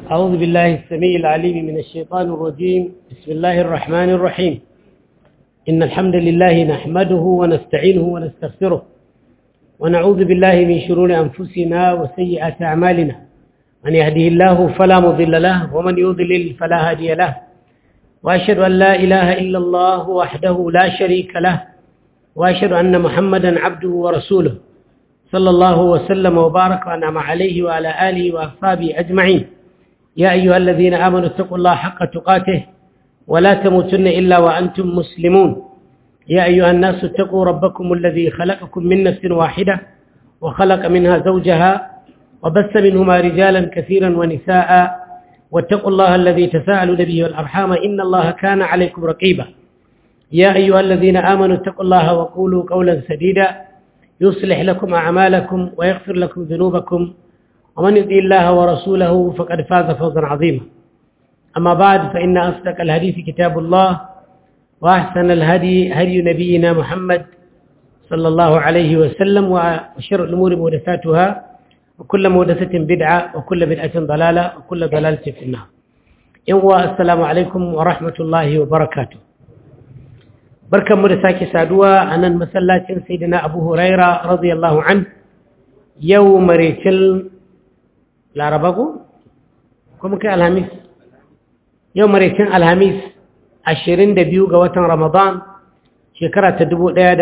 أعوذ بالله السميع العليم من الشيطان الرجيم. بسم الله الرحمن الرحيم. إن الحمد لله نحمده ونستعينه ونستغفره ونعوذ بالله من شرور أنفسنا وسيئات أعمالنا. من يهده الله فلا مضل له ومن يضلل فلا هادي له، وأشهد أن لا إله إلا الله وحده لا شريك له، وأشهد أن محمدا عبده ورسوله صلى الله وسلم وبارك وأنعم عليه وعلى آله وأصحابه أجمعين. يا أيها الذين آمنوا اتقوا الله حق تقاته ولا تموتن إلا وأنتم مسلمون. يا أيها الناس اتقوا ربكم الذي خلقكم من نفس واحدة وخلق منها زوجها وبث منهما رجالا كثيرا ونساء، واتقوا الله الذي تساءلون به والأرحام إن الله كان عليكم رقيبا. يا أيها الذين آمنوا اتقوا الله وقولوا قولا سديدا يصلح لكم أعمالكم ويغفر لكم ذنوبكم، ومن يطع الله ورسوله فقد فاز فوزا عظيما. أما بعد، فإن أصدق الحديث كتاب الله، وأحسن الهدي هدي نبينا محمد صلى الله عليه وسلم، وشر الأمور محدثاتها، وكل محدثة بدعة، وكل بدعة ضلالة، وكل ضلالة في النار. السلام عليكم ورحمة الله وبركاته. barkan mu da sake saduwa a nan masallacin sayyidina Abu Huraira radiyallahu an. Yau maraicin Laraba ko kuma kai Alhamis, yau maraicin Alhamis 22 ga watan Ramadan shekara ta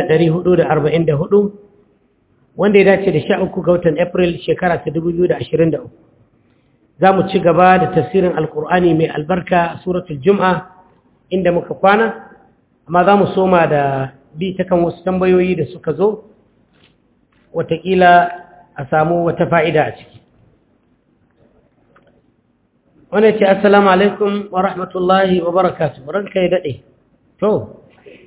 1444, wanda ya dace da 13 ga watan April shekara ta 2023. za mu ci gaba da tafsirin alkur'ani mai albarka suratul Jum'a inda muka kwana, amma za mu soma da bi ta kan wasu tambayoyi da suka zo, watakila a samu wata fa'ida a ciki. Wani ce, Assalamu alaikum wa rahmatullahi wa barakatu, ranka ya daɗe. To,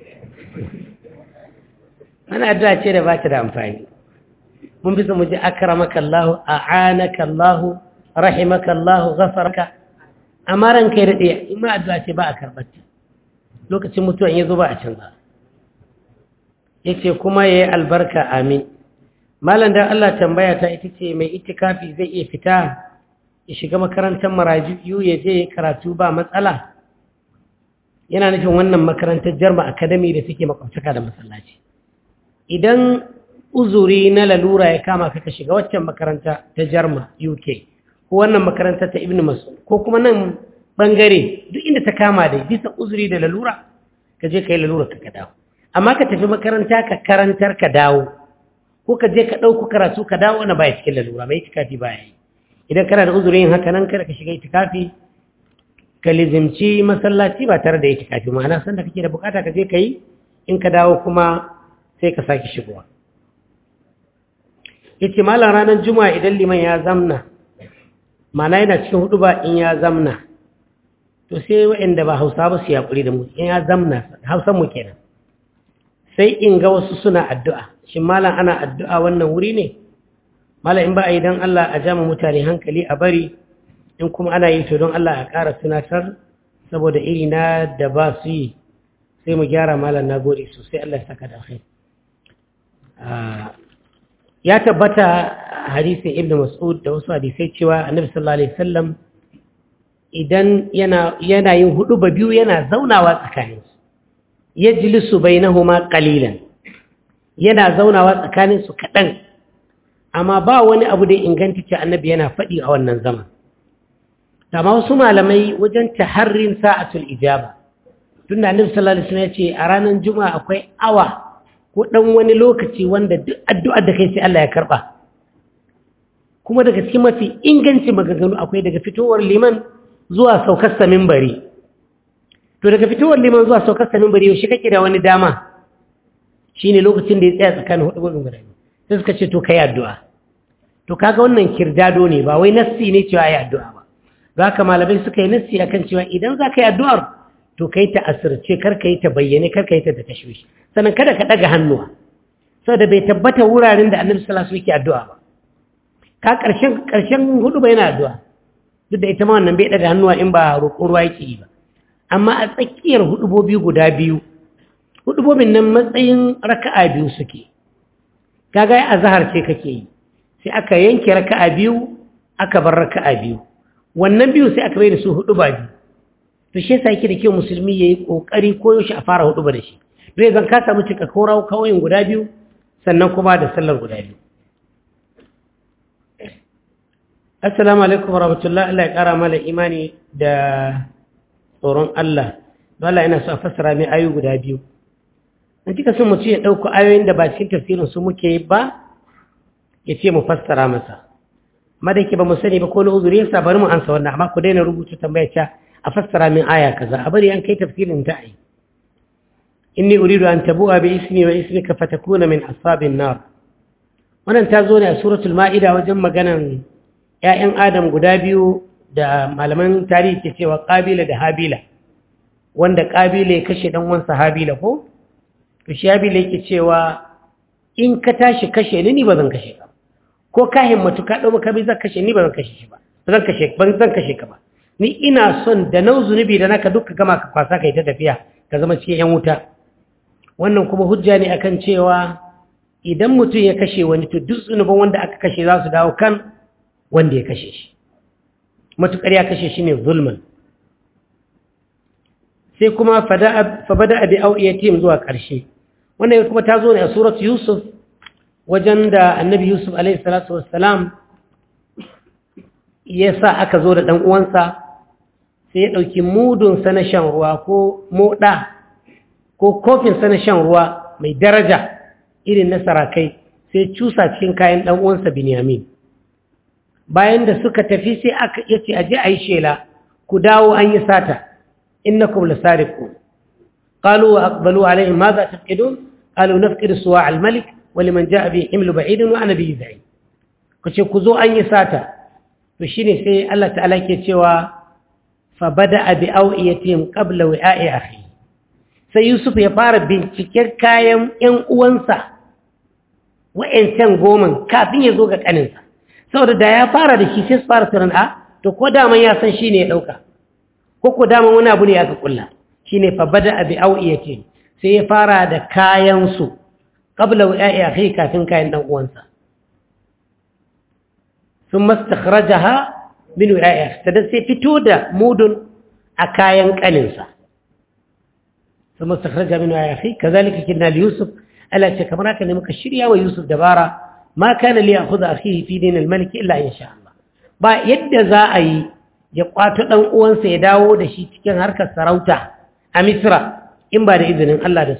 ana addu'a ce da ba ta da amfani. Mun fi mu ji akramaka Allah, a'anaka Allah, rahimaka Allah, ghafaraka. Amma ranka ya daɗe, in ma addu'a ce ba a karɓarta. Lokacin mutuwan ya zo ba a canza. Ya ce kuma ya yi albarka, amin. Malam da Allah tambaya ta ita ce, mai itikafi zai iya fita ya shiga makarantar marajiyu ya je karatu ba matsala? Yana nufin wannan makarantar Jarma Academy da suke makwabtaka da masallaci. Idan uzuri na lalura ya kama ka shiga waccan makaranta ta Jarma UK, ko wannan makaranta ta Ibn Mas'ud, ko kuma nan bangare duk inda ta kama da bisa uzuri da lalura, ka je ka yi lalura ka dawo. Amma ka tafi makaranta ka karantar ka dawo, ko ka je ka ɗauku karatu ka dawo, na baya cikin lalura, mai itikafi baya yi. Idan kana da uzuri yin haka nan, kada ka shiga itikafi ka lizimci masallaci ba tare da itikafi, ma'ana sanda kake da bukata ka je ka yi, in ka dawo kuma sai ka sake shigowa. Yace malam ranar Juma'a idan liman ya zamna, ma'ana yana cikin hudu ba in ya zamna, to sai waɗanda ba Hausa ba su yaƙuri da mu, in ya zamna Hausan mu kenan, sai in ga wasu suna addu'a. Shin malam ana addu'a wannan wuri ne? Malam in ba a yi don Allah a jama mutane hankali a bari, in kuma ana yi to don Allah a ƙara tunatar, saboda iri na da ba su yi, sai mu gyara. malam na gode sosai, Allah ya saka da kai. Ya tabbata hadisin Ibn Mas'ud da wasu hadisai cewa Annabi sallallahu alaihi wasallam idan yana yin huduba biyu yana zaunawa tsakaninsu, yajlisu bainahuma qalilan, yana zaunawa tsakaninsu kaɗan, amma ba wani abu da inganta ce annabi yana faɗi a wannan zaman. Amma wasu malamai wajen taharrin sa'atul ijaba, tun da annabi sallallahu alaihi wasallam ya ce a ranar Juma'a akwai awa ko ɗan wani lokaci wanda duk addu'ar da kai sai Allah ya karɓa. Kuma daga cikin mafi inganci maganganu akwai daga fitowar liman zuwa saukar sa minbari. To daga fitowar liman zuwa saukar sa minbari yaushe kake da wani dama? Shine lokacin da ya tsaya tsakanin hudubun guda biyu. Sai suka ce to kai addu'a. To kaga wannan kirdado ne, ba wai nassi ne cewa yi addu'a ba. Za ka malamai suka yi nassi akan cewa idan za ka yi addu'ar to kai ta asirce, kar ka yi ta bayyane, kar ka yi ta da tashwishi. Sannan kada ka daga hannuwa, saboda bai tabbata wuraren da Annabi sallallahu alaihi wasallam yake addu'a ba. Ka karshen hudu bai yana addu'a, duk da ita ma wannan bai daga hannuwa in ba roƙon ruwa yake yi ba. Amma a tsakiyar hudubobi guda biyu, hudubobin nan matsayin raka'a biyu suke. Kaga ai azhar ce kake yi, sai aka yanke raka'a biyu aka bar raka'a biyu, wannan biyu sai aka bai da su hudu ba biyu to shi yasa yake da kyau musulmi yayi kokari ko yaushe a fara hudu ba da shi zai zan ka samu cika korau kawai guda biyu sannan kuma da sallar guda biyu. Assalamu alaikum warahmatullahi, Allah ya kara mana imani da tsoron Allah. Allah yana so a fassara mai ayoyi guda biyu. An kika son mutum ya dauko ayoyin da ba cikin tafsirin su muke yi ba ya ce mu fassara masa. Amma da yake ba mu sani ba ko na uzuri yasa bari mu ansa wannan amma ku daina rubuta tambaya ta a fassara min aya kaza a bari an kai tafsirin ta ai. Inni uridu an tabu'a bi ismi wa ismika fatakuna min ashabin nar. Wannan ta zo ne a suratul Ma'ida wajen maganan ‘ya'yan Adam guda biyu da malaman tarihi ke cewa Ƙabila da Habila, wanda Ƙabila ya kashe ɗanwansa Habila ko? To shi Habila yake cewa in ka tashi kashe ni ba zan kashe ka, ko ka himmatu ka ɗau makabi zan kashe ni ba zan kashe shi ba, zan kashe ka ba. Ni ina son da nau zunubi da naka duka gama ka kwasa ka yi ta tafiya ka zama cikin ‘yan wuta. Wannan kuma hujja ne akan cewa idan mutum ya kashe wani to duk zunuban wanda aka kashe za su dawo kan wanda ya kashe shi, matuƙar ya kashe shi ne zulman. Sai kuma fabada abi au'iyatim zuwa ƙarshe. Wannan kuma ta zo ne a surat Yusuf wajen da annabi Yusuf alaihi salatu wassalam ya sa aka zo da ɗan uwansa sai ya ɗauki mudunsa na shan ruwa ko moɗa ko kofinsa na shan ruwa mai daraja irin na sarakai sai cusa cikin kayan ɗan uwansa Binyamin. Bayan da suka tafi sai aka yace aje ayi shela ku dawo an yi sata innakum lasariqun qalu wa aqbalu alaihim madha tafqidun qalu nafqidu suwa' al-malik wa liman jaa bi himlu ba'id wa ana bi za'i kace ku zo an yi sata to shine sai Allah ta'ala ke cewa fa bada'a bi awiyatihim qabla wi'a'i akhi sai Yusuf ya fara binciken kayan ƴan uwansa wa'ancan goman kafin ya zo ga kaninsa saboda da ya fara da shi sai su fara tunan to ko daman ya san shi ne ya ɗauka ko daman wani abu ne aka kulla shi ne fa bada abi au'iyati sai ya fara da kayansu qabla wa'i akhi kafin kayan dan uwansa thumma istakhrajaha min wa'i akhi sai fito da mudun a kayan kaninsa thumma istakhrajaha min wa'i akhi kazalika kinna li yusuf ala ce kamar haka ne muka shirya wa yusuf dabara ما كان ليأخذ أخيه في دين الملك إلا إن شاء الله ba yadda za a yi ya kwato ɗan uwansa ya dawo da shi cikin harkar sarauta a Misra in ba da izinin Allah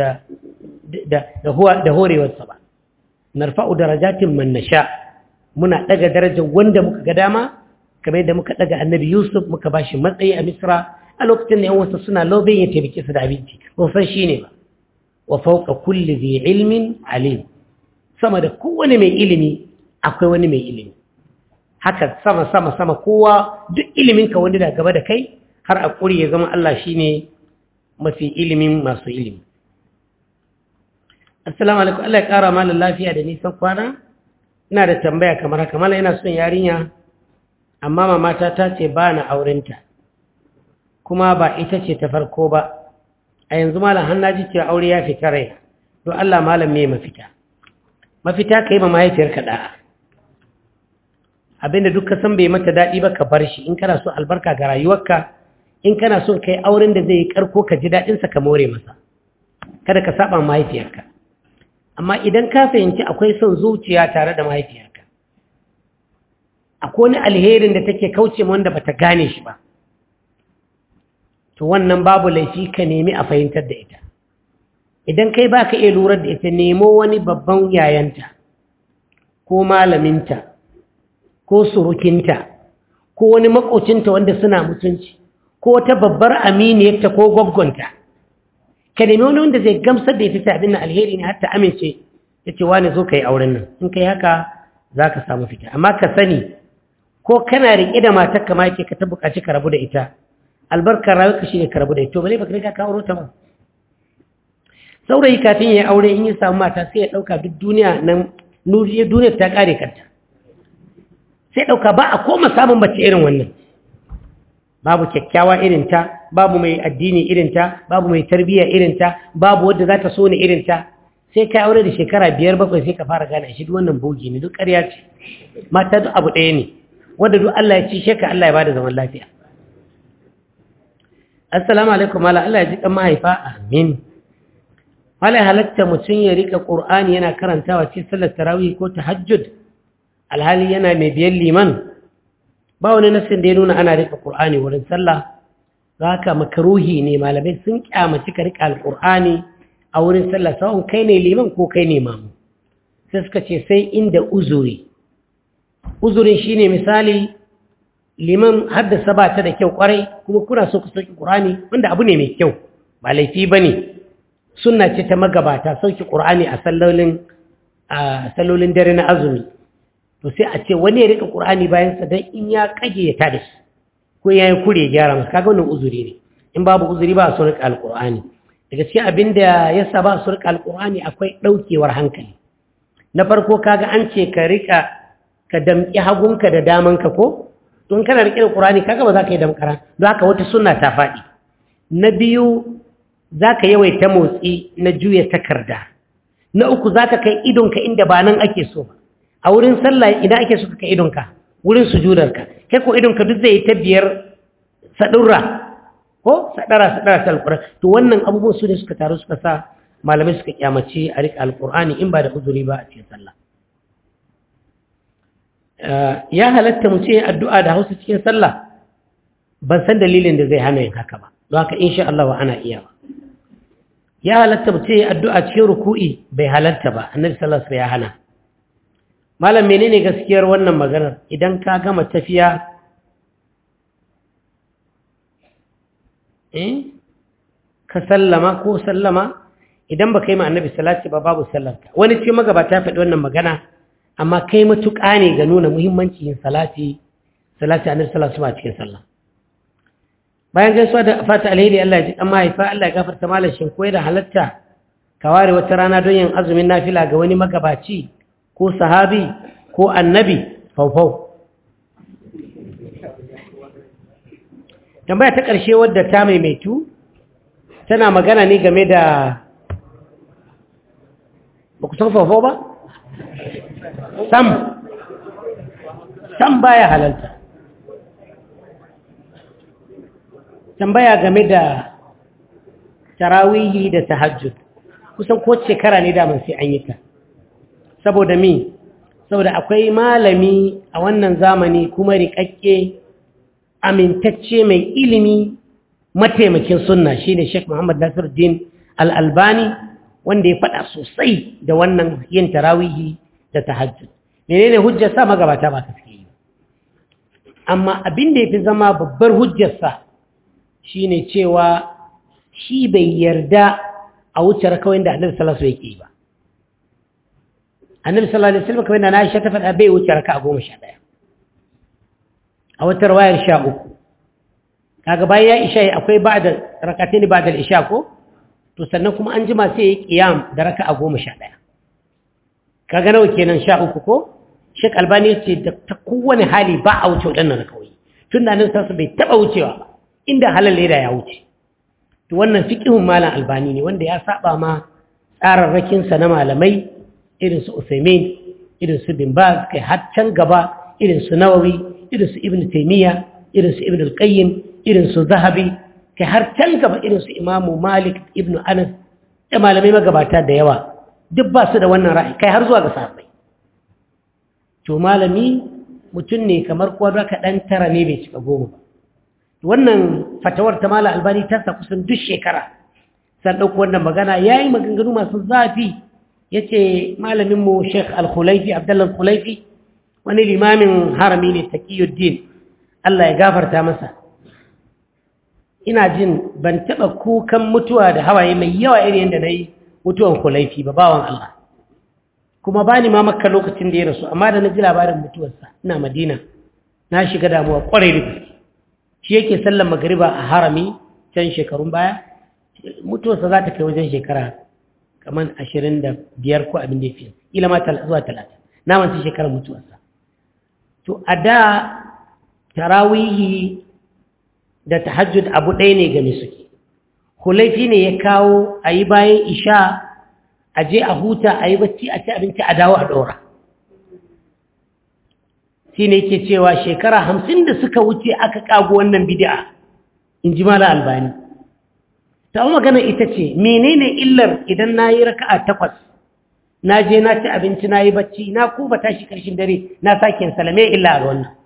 da horewarsa ba. Narfa'u darajatin man nasha muna daga darajar wanda muka ga dama kamar yadda muka daga Annabi Yusuf muka bashi matsayi a Misra a lokacin da yan wasu suna lobin ya taimake su da abinci ba san shine ba. Wa fawqa kulli dhi ilmin alim sama da kowane mai ilimi akwai wani mai ilimi haka sama kowa duk iliminka wani da gaba da kai har a ƙuri ya zama Allah shine mafi ilimin masu ilimi. Assalamu alaikum, Allah ya ƙara malam lafiya da nisan kwana. Ina da tambaya kamar haka, malam ina son yarinya amma mamata ta ce ba na aurenta kuma ba ita ce ta farko ba. A yanzu malam har na ji cewa aure ya fita rai, don Allah malam me mafita? Mafita ka yi ma mahaifiyarka da'a. Abinda duk ka san bai mata daɗi ba ka bar shi in kana so albarka ga rayuwarka, in kana so kai auren da zai yi karko ka ji daɗinsa ka more masa, kada ka saba mahaifiyarka. Amma idan ka fahimci akwai son zuciya tare da mahaifiyarka, akwai wani alherin da take kauce wanda bata gane shi ba, to wannan babu laifi ka nemi a fahimtar da ita. Idan kai ba ka iya lura da ita, nemo wani babban yayanta ko malaminta ko surukinta ko wani makocinta wanda suna mutunci ko ta babbar aminiyarta ko gwaggonta. Ka nemi wani wanda zai gamsar da ita ta abin alheri ne har ta amince ya ce wani zo ka yi auren nan. In kai haka za ka samu fita. Amma ka sani ko kana riƙe da matar kama yake ka ta buƙaci ka rabu da ita, albarkar rayuwarka shi ne ka rabu da ita. To bale ba ka riga ka auro ta ba. Saurayi kafin ya yi aure in yi samu mata sai ya ɗauka duk duniya nan duniyar ta ƙare kanta, sai ɗauka ba a koma samun mace irin wannan, babu kyakkyawa irinta, babu mai addini irinta, babu mai tarbiyya irinta, babu wadda za ta so ni irinta. Sai ka aure da shekara 5-7 sai ka fara gane shi duk wannan bogi ne, duk ƙarya ce. Mata duk abu ɗaya ne, wanda duk Allah ya ci sheka Allah ya bada zaman lafiya. Assalamu alaikum mala, Allah ya ji kan mahaifa, amin. Mala ya halatta mutum ya rika Qur'ani yana karantawa cikin sallar tarawih ko tahajjud alhali yana mai biyan liman. Ba wani nasin da ya nuna ana rika Qur'ani wurin sallah, haka makruhi ne, malamai sun kyamaci ka rika alqur'ani a wurin sallah sawun kai ne liman ko kai ne mamu. Sai suka ce sai inda uzuri. Uzurin shine misali liman haddasa ba ta da kyau kwarai kuma kuna so ku sauki Qur'ani wanda abu ne mai kyau ba laifi bane, sunna ce ta magabata sauki Qur'ani a sallolin dare na azumi. To sai a ce wani ya rika Qur'ani bayan sa dan in ya kage ya tada shi ko yayin kure ya gyara masa, kaga wannan uzuri ne. In babu uzuri ba a so rika alqur'ani. Daga cikin abinda yasa ba a so rika alqur'ani akwai daukewar hankali. Na farko kaga an ce ka damki hagunka da damanka ko don kana rike da Qur'ani kaga ba za ka yi damkara, don haka wata sunna ta faɗi. Na biyu za ka yawaita motsi na juya takarda. Na uku za ka kai idonka inda ba nan ake so ba. A wurin sallah idan ake so ka kai idonka wurin sujudarka, kai ko idonka duk zai ta biyar sadurra ko sadara ta alquran. To wannan abubuwan su ne suka taru suka sa malamai suka kyamace a rika alqur'ani in ba da uzuri ba a cikin sallah. Ya halatta mu ce addu'a da Hausa cikin sallah, ban san dalilin da zai hana yin haka ba, don haka insha Allah wa ana iya ba. Ya halatta mu ce addu'a cikin ruku'i, bai halatta ba, annabi sallallahu alaihi wasallam ya hana. Malam menene gaskiyar wannan maganar? Idan ka gama tafiya ka sallama ko sallama, idan baka yi ma annabi salati ba babu sallarka. Wani cikin magabata ya faɗi wannan magana, amma kai matuƙa ne ga nuna muhimmancin yin salati annabi sallallahu alaihi wasallam cikin sallah. Bayan gaisuwa da fata alheri, Allah ya ji dan mahaifa, Allah ya gafarta malam, shin koyi da halatta ka ware wata rana don yin azumin nafila ga wani magabaci ko sahabi ko annabi? Faufau. Tambaya ta ƙarshe wadda ta maimaitu tana magana ne game da, ba ku san faufau ba? Sam baya halalta. Tambaya game da tarawihi da tahajjud, kusan ko shekara ne da man sai an yi ta. Saboda akwai malami a wannan zamani kuma riƙaƙƙe amintacce mai ilimi mataimakin sunna shine Sheikh Muhammad Nasiruddin Al-Albani, wanda ya faɗa sosai da wannan yin tarawihi da tahajjud. Menene hujjarsa? Magabata ba ta yi. Amma abin da yafi zama babbar hujjarsa shine cewa shi bai yarda a wuce rakawai da Annabi sallallahu alaihi wasallam yake ba. Annabi sallallahu alaihi wasallam kamar da Aisha ta faɗa bai wuce raka'a 11. A wata riwayar 13. Kaga bayan ya isha akwai ba'da rak'atayn ba'da al-isha ko? To sannan kuma an jima sai ya qiyam da raka'a 11. Kaga nawa kenan 13 ko? Sheikh Albani yace da ta kowane hali ba a wuce wadannan rakawai. Tunda Annabi sallallahu alaihi wasallam bai taba wucewa ba. Inda halal ne da ya wuce. To wannan fiqhun malam Albani ne wanda ya saba ma tsararrakin sa na malamai irin su Uthaymeen, irin su Bin Baz, kai har can gaba irin su Nawawi, irin su Ibn Taymiyyah, irin su Ibn al-Qayyim, irin su Zahabi, kai har can gaba irin su Imam Malik ibn Anas, da malamai magabata da yawa duk ba su da wannan ra'ayi, kai har zuwa ga sahabbai. To malami mutum ne kamar kowa da ka dan tara ne bai cika 10 ba. Wannan fatawar ta malam Albani ta sa kusan duk shekara san dauko wannan magana, yayi maganganu masu zafi. Yace malamin mu Sheikh Al-Khulaifi, Abdullah Al-Khulaifi, wani limamin harami ne Taqiyuddin, Allah ya gafarta masa. Ina jin ban taba kukan mutuwa da hawaye mai yawa irin yanda nayi mutuwan Khulaifi ba, bawan Allah. Kuma bani ma Makka lokacin da ya rasu, amma da na ji labarin mutuwarsa ina Madina na shiga damuwa kwarai da gaske. Shi yake sallar magriba a harami can shekarun baya, mutuwarsa za ta kai wajen shekara kamar 25 ko abin da ya fi, ila ma zuwa 30, na manta shekarar mutuwarsa. To a da tarawihi da tahajjud abu ɗaya ne game suke. Khulaifi ne ya kawo a yi bayan isha, a je a huta, a yi bacci, a ci abinci, a dawo a ɗora. shine yake cewa shekara 50 da suka wuce aka kago wannan bid'a in ji Malam Albani. Ta magana ita ce menene illar idan nayi raka'a 8 na je na ci abinci nayi bacci na kuba tashi karshen dare na sake salame illa ga wannan.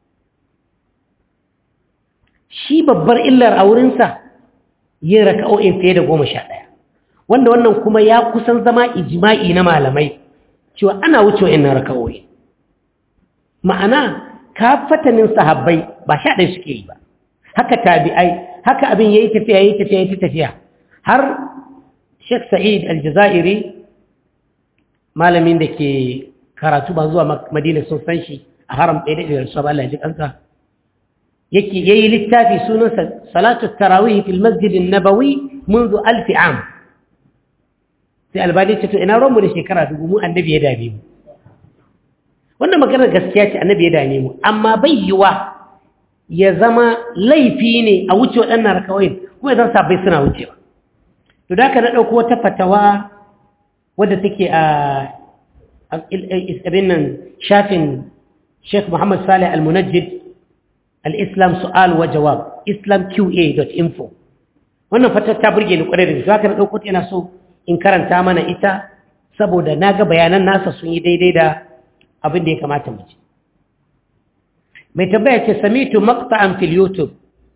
Shi babbar illar a wurinsa yin raka'o'in fiye da 11 wanda wannan kuma ya kusan zama ijma'i na malamai cewa ana wuce wa'annan raka'o'i. Ma'ana ka fatanin sahabbai ba 11 suke yi ba, haka tabi'ai, haka abin yayi tafiya har Sheikh Sa'id Al-Jazairi malamin da ke karatu ba zuwa Madina sun san shi a haram ɗaya da Rasul Allah ya ji kansa yake yayi littafi sunansa Salatu Tarawih fil Masjid An-Nabawi منذ 1000 عام. sai Albani ce to ina ruwan mu da shekara 1000 mu annabi ya dame mu. Wannan maganar gaskiya ce annabi ya dame mu amma bai yiwa ya zama laifi ne a wuce waɗannan rakawoyin kuma idan sabai suna wucewa. To da ka na ɗauko wata fatawa wadda take a abin nan shafin Sheikh Muhammad Salih Al-Munajjid Al-Islam Su'al wa Jawab islamqa.info. wannan fatawa ta burge ni kwarai da gaske haka na ɗauko ta ina so in karanta mana ita saboda naga bayanan nasa sun yi daidai da abin da ya kamata mu ji. Mai tambaya ce samitu maqta'an fil YouTube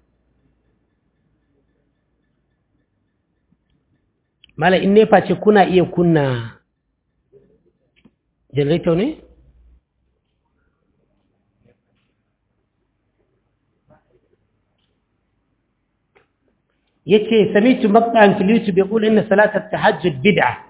mala in ne face kuna iya kunna generator ne yace samitu maqta'an fil YouTube yaqul inna salat at-tahajjud bid'ah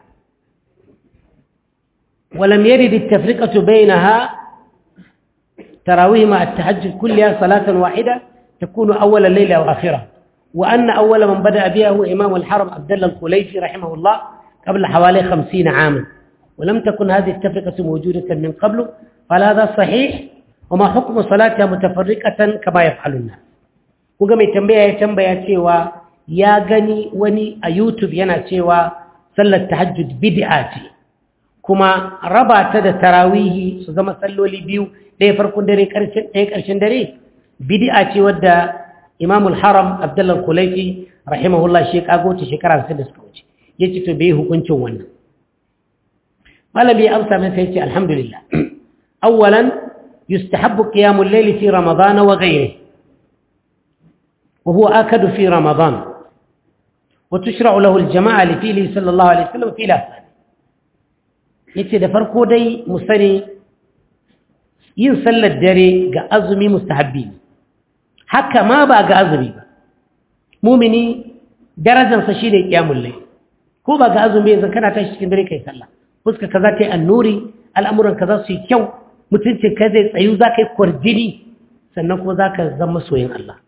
ولم يرد التفرقة بينها تراويح مع التهجد كلها صلاة واحدة تكون أول الليل أو آخرة وأن أول من بدأ بها هو إمام الحرم عبد الله الخليفي رحمه الله قبل حوالي 50 عاما ولم تكن هذه التفرقة موجودة من قبل قال هذا صحيح وما حكم صلاتها متفرقة كما يفعل الناس وقام يتنبيه تيوا يا غني وني يوتيوب ينا تيوا صلى التهجد بدعاتي kuma raba ta da tarawihi su zama salloli biyu ɗaya farkon dare ɗaya ƙarshen dare bid'a ce wadda Imamul Haram Abdullah Khulaifi rahimahullah shi kago ta shekara 60 da suka wuce yace to bai hukuncin wannan malami ya amsa mai sai yace alhamdulillah awwalan yustahabbu qiyamul layli fi ramadan wa ghayrihi wa huwa akadu fi ramadan wa tushra'u lahu al-jama'a li fi'li sallallahu alaihi wasallam fi la yace da farko dai mu sani yin sallar dare ga azumi mustahabbi ne haka ma ba ga azumi ba mumini darajar sa shine qiyamul layl ko ba ga azumi yanzu kana tashi cikin dare kai sallah fuska kaza kai annuri al'amuran kaza su yi kyau mutuncin ka zai tsayu zaka yi kwarjini sannan kuma zaka zama soyin Allah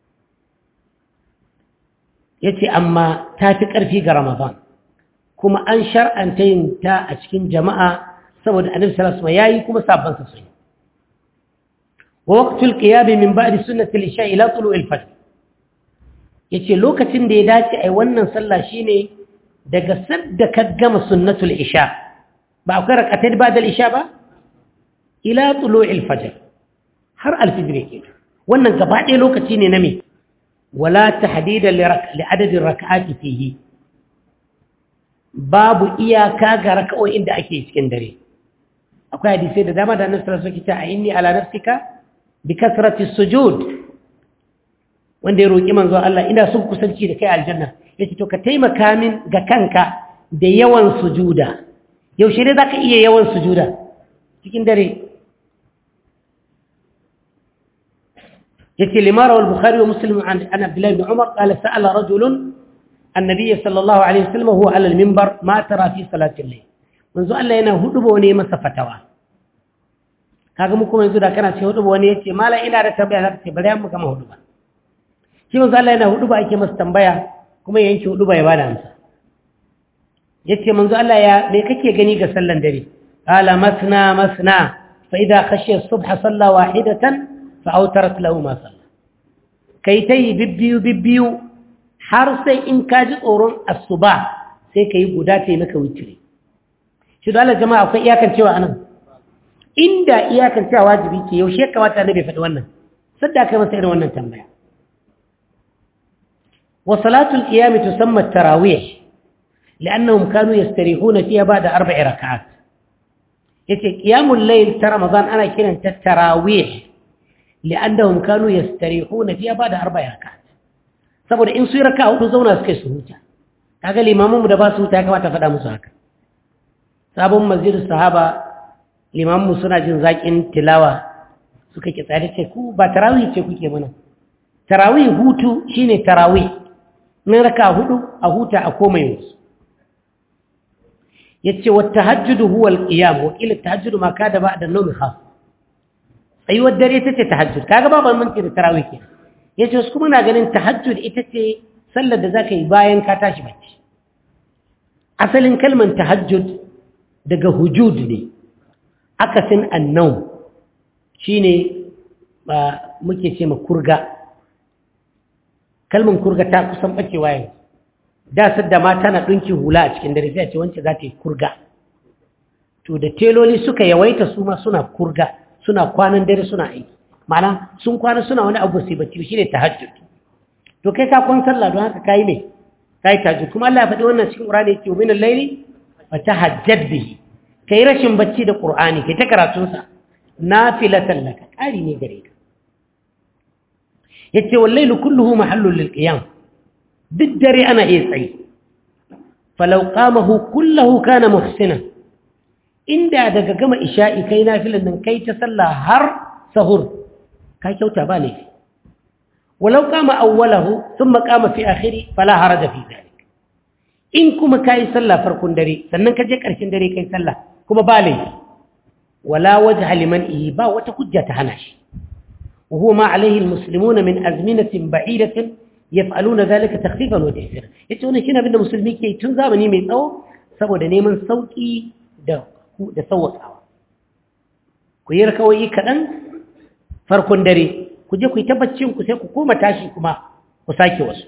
yace amma tafi karfi ga Ramadan kuma an shar'anta yin ta a cikin jama'a saboda Annabi sallallahu alaihi wasallam yayi kuma sabban sa sun wa waqtul qiyam min ba'di sunnati al-isha ila tulu'il fajr yace lokacin da ya dace ai wannan sallah shine daga sadda ka gama sunnatul isha ba akwai rakatai ba'da al-isha ba ila tulu'il fajr har al-fajr yake wannan gaba ɗaya lokaci ne na me wala tahdida li adadin rak'ati fihi babu iyaka ga raka'o'in da ake cikin dare akwai hadisi da dama da Annabi sallallahu alaihi wasallam ya ce inni ala nafsika bi kasrati sujud wanda ya roki manzo Allah ina son kusanci da kai aljanna yace to ka taimaka min ga kanka da yawan sujuda yaushe ne zaka iya yawan sujuda cikin dare yace limara al-bukhari wa muslim an abdullah ibn umar qala sa'ala rajulun النبي صلى الله عليه وسلم هو على المنبر ما ترى في صلاة الليل منذ الله yana huduba ne masa fatawa kaga mu kuma yanzu da kana ce huduba wani yace mala ina da tambaya zaka ce bari mu gama huduba shi manzo Allah yana huduba ake masa tambaya kuma yanke huduba ya bada amsa yace manzo Allah ya me kake gani ga sallan dare qala masna fa idha khashiya as-subha salla wahidatan fa awtarat lahu ma salla kai tayi bibbiyu har sai in ka ji tsoron asuba sai ka yi guda ta yi maka witiri shi da Allah jama'a akwai iyakan cewa anan inda iyakan cewa wajibi ce yaushe kamata annabi faɗi wannan sadda kai masa irin wannan tambaya wa salatul qiyam tusamma tarawih لأنهم كانوا يستريحون فيها بعد 4 ركعات يتي قيام الليل في رمضان أنا كنا التراويح لأنهم كانوا يستريحون فيها بعد 4 ركعات saboda in su yi raka'a hudu zauna suka su huta kaga limamin mu da ba su huta ya kamata faɗa musu haka sabon masjidus sahaba limamin mu suna jin zakin tilawa suka ki tsare ce ku ba tarawih ce kuke mana tarawih hutu shine tarawih na raka'a hudu a huta a komai musu yace wa tahajjud huwa al-qiyam wa qila tahajjud ma kada ba'da an-nawm khas ayyuwar dare tace tahajjud kaga baban mun ce da tarawih ke yace su kuma na ganin tahajjud ita ce sallar da zaka yi bayan ka tashi bacci asalin kalmar tahajjud daga hujud ne akasin an-nawm shine ba muke ce ma kurga kalmar kurga ta kusan bacewa yanzu da sadda mata na ɗinkin hula a cikin dare sai a ce wance za ta yi kurga to da teloli suka yawaita su ma suna kurga suna kwanan dare suna aiki ma'ana sun kwana suna wani abu sai bacci shine tahajjud to kai ka kwan sallah don haka kai me kai tahajjud kuma Allah ya faɗi wannan cikin Qur'ani yake min al-layli fa tahajjad bihi kai rashin bacci da Qur'ani kai ta karatun sa nafilatan laka ƙari ne gare ka yace wal laylu kulluhu mahallun lil qiyam duk dare ana iya tsayi falau qamahu kullahu kana muhsina inda daga gama isha'i kai nafilan nan kai ta sallah har sahur ka kyauta ba laifi walau qama awwalahu thumma qama fi akhiri fala haraja fi dhalik in kuma kai sallah farkon dare sannan ka je karshen dare kai sallah kuma ba laifi wala wajha liman ba wata hujja ta hana shi wa huwa ma alaihi almuslimuna min azminatin ba'idatin yaf'aluna zalika takhfifan wa taysira yace wannan shine abinda musulmi ke tun zamani mai tsawo saboda neman sauki da sauƙawa ku yi rakawai kadan farkon dare ku je ku yi tabbacin ku sai ku koma tashi kuma ku sake wasu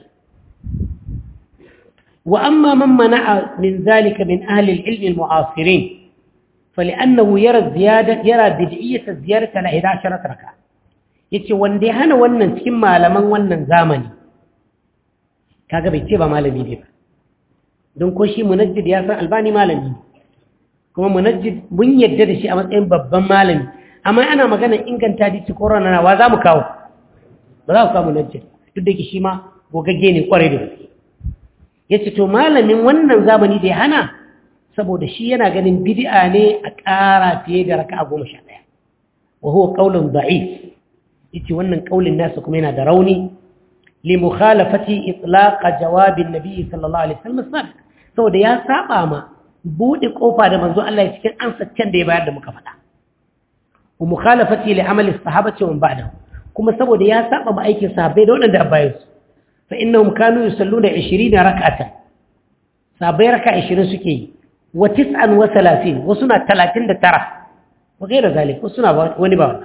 wa amma man mana'a min zalika min ahli al-ilm al-mu'asirin فلأنه يرى بدعية الزيارة على 11 ركعة yace wanda ya hana wannan cikin malaman wannan zamani kaga bai ce ba malami ne ba don ko shi munajjid ya san albani malami kuma munajjid mun yadda da shi a matsayin babban malami amma ana magana inganta dici corona na wa za mu kawo ba za ku kawo munajjid duk da shi ma gogagge ne kwarai da gaske yace to malamin wannan zamani da ya hana saboda shi yana ganin bid'a ne a ƙara fiye da raka'a 11 wa huwa qaulun da'if yace wannan kaulin nasa kuma yana da rauni li mukhalafati itlaq jawab an-nabi sallallahu alaihi wasallam saboda ya saba ma bude kofa da manzo Allah ya cikin ansaccen da ya bayar da muka faɗa wa mukhalafati li amali sahabati wa ba'da kuma saboda ya saba ma aikin sahabbai da wadanda abbayus fa innahum kanu yusalluna 20 rak'atan sahabbai raka'a 20 suke yi wa 39 wasu na 39 wa ghayra zalik wasu na wani ba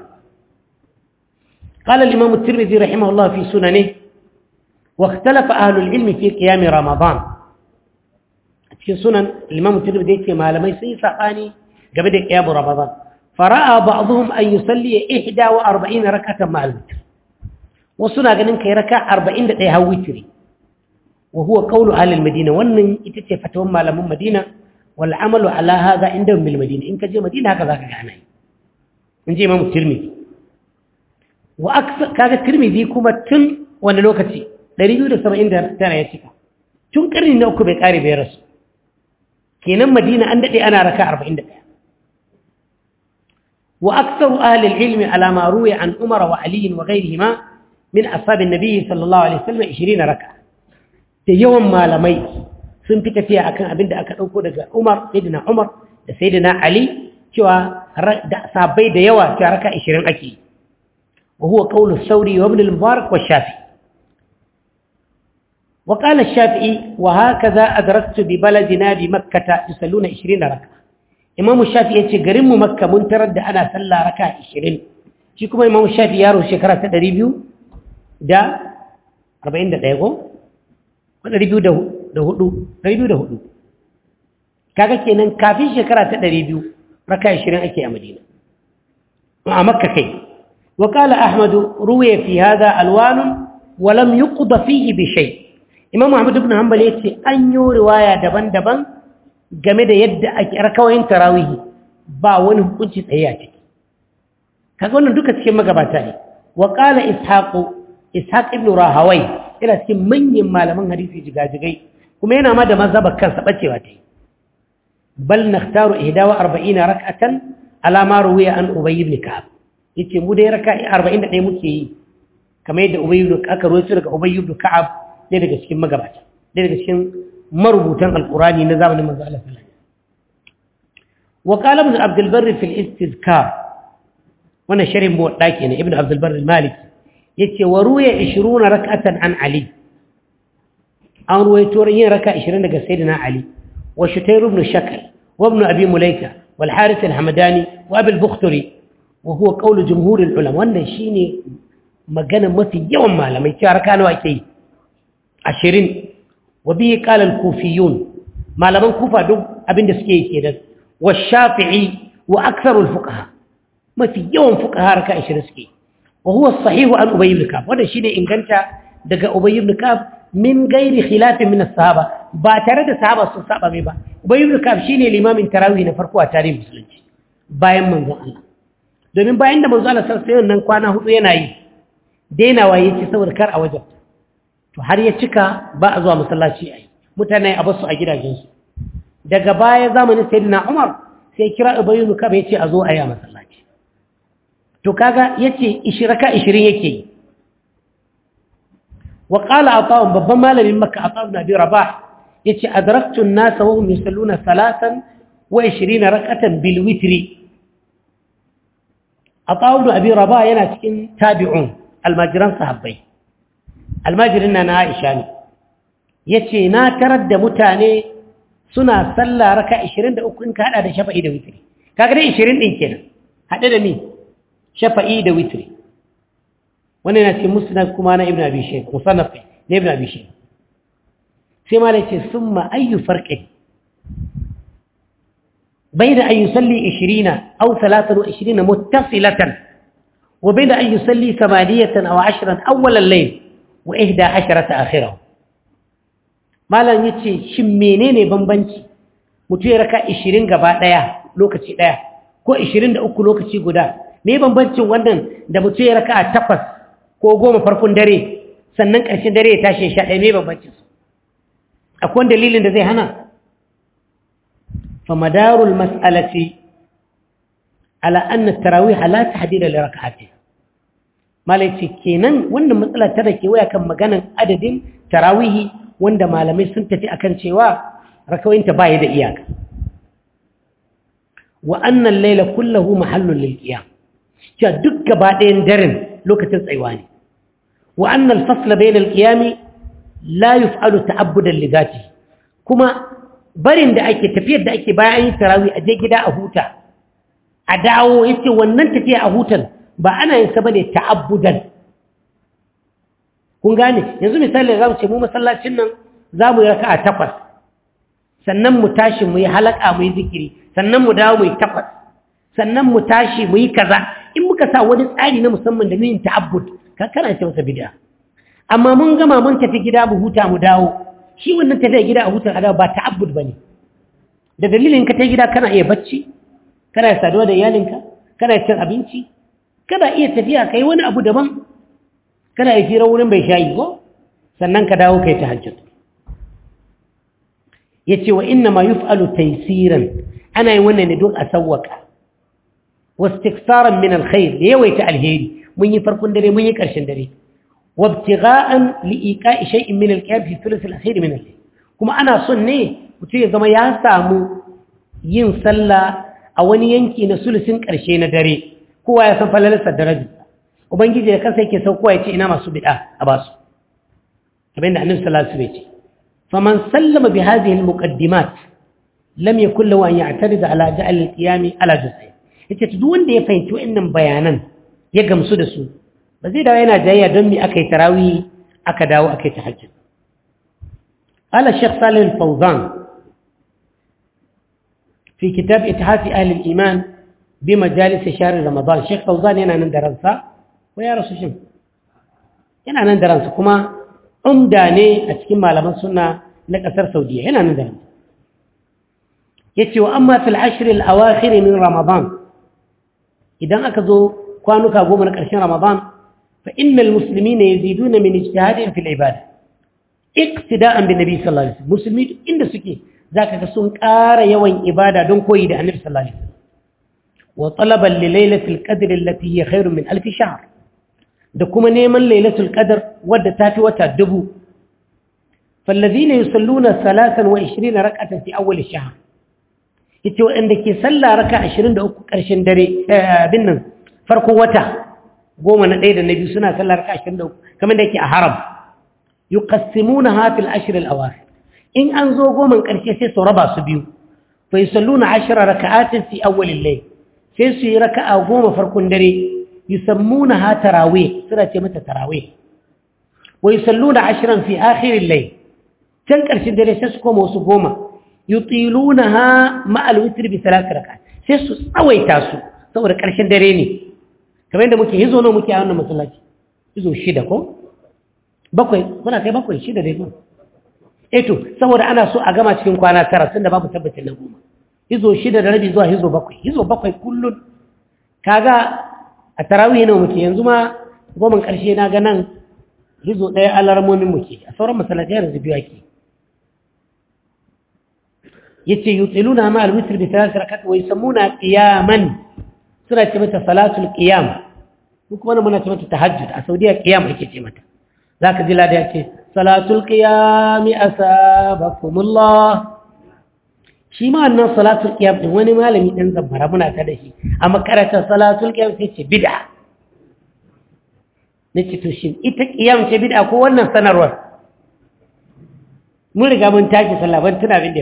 قال الإمام الترمذي رحمه الله في سننه واختلف أهل العلم في قيام رمضان في سنن الإمام الترمذي يقول ما لم يسي سقاني قبل قيام رمضان فرأى بعضهم أن يصلي 41 ركعة مع الوتر وسنة قلن كي ركع 40 دقيقة وتري وهو قول أهل المدينة وأن يتتفتهم ما لم مدينة والعمل على هذا عندهم بالمدينة إن كجي مدينة هكذا كعناي نجي إمام الترمذي وأكثر كذا الترمذي كما تن وانا لوكتي 279 ya cika tun karni na uku bai kare bai rasu kenan madina an dade ana raka 41 wa aktharu ahli al-ilm ala ma ruwiya an umar wa ali wa ghayrihima min ashab an-nabi sallallahu alaihi wasallam 20 raka da yawan malamai sun fi tafiya akan abinda aka dauko daga umar sayyidina umar da sayyidina ali cewa da sabai da yawa cewa raka 20 ake وهو قول الثوري وابن المبارك والشافعي وقال الشافعي وهكذا أدركت ببلدنا بمكة يصلون 20 ركعة إمام الشافعي يقول مكة منترد أنا صلى ركعة 20 شكما إمام الشافعي يارو شكرا تدريبيو دا 40 دقيقة ودريبيو ده هدو kaga kenan kafin shekara ta 200 raka 20 ake a Madina مكة كي. وقال أحمد روي في هذا ألوان ولم يقض فيه بشيء. إمام أحمد بن حنبل يتي أنيو رواية دبن دبن جمد يد ركوين تراويه با wani hukunci tsaye a ciki kaga wannan duka cikin magabata ne. wa qala ishaq ibn rahawai ila cikin manyan malaman hadisi jigajigai kuma yana ma da mazhabar kansa bacewa ta yi. bal nakhtaru 41 rak'atan ala ma ruwiya an ubay ibn ka'ab yace mu dai raka'i 41 muke yi kamar yadda ubay ibn aka rawaito daga ubay ibn ka'ab ne daga cikin magabata ne daga cikin marubutan alqurani na zamanin manzo Allah sallallahu alaihi wasallam. وقال ابن عبد البر في الاستذكار وانا شرم بوطاكي ابن عبد البر المالكي يتي وروي 20 ركعة عن علي أو رويتورين ركعة 20 لك سيدنا علي وشتير بن شكل وابن أبي مليكة والحارث الحمداني وأبي البختري وهو قول جمهور العلماء وانا شيني مجانا مثل يوم ما لما يتي ركعة نوعكي 20 وبه قال الكوفيون ما لمن كوفا دوب أبن دسكي كده والشافعي وأكثر الفقهاء ما في يوم فقهاء ركع 20 سكي وهو الصحيح عن أبي بن كعب وهذا شيء إن كنت دقى أبي بن كعب من غير خلاف من الصحابة باترد الصحابة الصحابة ميبا أبي بن كعب شيء الإمام التراوي نفرقوا تاريخ مسلم باين منذ الله domin bayan da manzo Allah sallallahu alaihi wasallam nan kwana hudu yana yi dainawa yake saboda kar a wajen to har ya cika ba a zuwa masallaci ai mutane a basu a gidajensu daga baya zamanin sayyidina Umar sai kira Ubay ibn Ka'ab yace a zo a yi masallaci to kaga yace 20 yake yi. wa qala Ata babban malamin Makka Ata ibn Abi Rabah yace adraktu an-nas wa hum yusalluna 23 rak'atan bil witri. Ata ibn Abi Rabah yana cikin tabi'un almajiran sahabbai almajirin na Aisha ne yace na tarar da mutane suna sallah raka 23 in ka hada da shafa'i da witri kaga dai 20 din kenan hada da me shafa'i da witri wannan yana cikin musnad kuma na ibnu abi shaykh musannaf ne ibnu abi shaykh sai malai ce summa ayu farqi bayna an yusalli 20 aw 23 muttasilatan wa bayna an yusalli 8 aw 10 awwal al-layl wa 11 akhirahu. malam yace shin menene bambanci mutum ya raka 20 gaba daya lokaci daya ko 23 lokaci guda me bambancin wannan da mutum ya raka 8 ko 10 farkon dare sannan ƙarshen dare ya tashi 11 me bambancin su akwai dalilin da zai hana fa madarul mas'alati ala anna at-tarawih la tahdida li rak'atin malai ce kenan wannan matsala ta dake waya kan maganan adadin tarawihi wanda malamai sun tafi akan cewa rakawinta baya da iyaka wa anna al-layla kulluhu mahallun lil-qiyam cewa duk gaba ɗayan daren lokacin tsayuwa ne wa anna al-fasla bayna al-qiyami la yuf'alu ta'abbudan li dhati kuma barin da ake tafiyar da ake bayan yin tarawih a je gida a huta a dawo yace wannan tafiya a hutan ba ana yin sa bane ta'abbudan. kun gane yanzu misali zamu ce mu masallacin nan zamu yi raka'a 8 sannan mu tashi mu yi halaka mu yi zikiri sannan mu dawo mu yi 8 sannan mu tashi mu yi kaza in muka sa wani tsari na musamman da yin ta'abbud kana ce masa bid'a amma mun gama mun tafi gida mu huta mu dawo shi wannan tafiya gida a hutar adawa ba ta'abbud bane da dalilin ka ta gida kana iya bacci kana saduwa da iyalinka kana cin abinci kana iya tafiya kai wani abu daban kana yi fira wurin bai shayi ko sannan ka dawo kai tahajjud yace wa inna ma yuf'alu taysiran ana yin wannan ne don a sawwaka wastiksaran min alkhair yawaita alheri mun yi farkon dare mun yi karshen dare wabtigha'an liiqa'i shay'in min alqiyam fi thuluth alakhir min al-layl kuma ana son ne mutum ya zama ya samu yin sallah a wani yanki na sulusin karshe na dare kowa ya san falalarsa daraja ubangiji da kansa yake saukowa ya ce ina masu bid'a a basu kamar da annabi sallallahu alaihi wasallam ya ce faman sallama bi hadhihi almuqaddimat lam yakul lahu an ya'tarida ala ja'al alqiyam ala juz'i yace duk wanda ya fahimci wannan bayanan ya gamsu da su ba zai dawo yana jayya don me akai tarawih aka dawo akai tahajjud qala shaykh salih al-fawzan fi kitab ithaf ahli al-iman بمجالس شهر رمضان شيخ فوزان yana nan da ransa ko ya rasu shin yana nan da ransa kuma umda ne a cikin malaman sunna na kasar Saudiya yana nan da ransa yace wa amma fil ashr al awakhir min ramadan idan aka zo kwanuka goma na ƙarshen ramadan fa innal muslimina yaziduna min ijtihadin fil ibada iqtida'an bin nabi sallallahu alaihi wasallam musulmi inda suke zaka ga sun ƙara yawan ibada don koyi da annabi sallallahu alaihi wasallam وطلبا لليلة القدر التي هي خير من 1000 شهر da kuma neman lailatul qadr wadda tafi wata dubu fallazina yusalluna 23 rak'atan fi awwal ash-shahr yace wanda ke sallah raka 23 karshen dare abin nan farkon wata goma na ɗaya da na biyu suna sallah raka 23 kamar da yake a haram yuqassimunaha fil ashr al-awakhir in an zo goman karshe sai su raba su biyu fa yusalluna 10 rak'atin fi awwal al-layl sai su yi raka'a goma farkon dare yusammunaha tarawih suna ce mata tarawih wa yusalluna 10 fi akhir al-layl can karshen dare sai su koma wasu goma yutilunaha ma al-witr bi 3 rak'at sai su tsawaita su saboda karshen dare ne kamar yadda muke hizo ne muke a wannan masallaci hizo 6 ko bakwai kuna kai bakwai 6 dai ko to saboda ana so a gama cikin kwana 9 tunda babu tabbacin na goma hizo 6 da rabi zuwa hizo bakwai kullun kaga a tarawih ne muke yanzu ma goman karshe na ga nan hizo daya alarmomin muke a sauran masallatai yanzu biyu ake yace yutiluna ma al-witr bi 3 rakat wa yusammuna qiyaman suna ce mata salatul qiyam kuma muna ce mata tahajjud a Saudiya qiyam ake ce mata zaka ji lada yace salatul qiyam asabakumullah shi ma wannan salatul qiyam din wani malami dan zabbara muna ta da shi a makarantar salatul qiyam sai ce bid'a nace to shin ita qiyam ce bid'a ko wannan sanarwar mun riga mun tashi sallah ban tuna bin da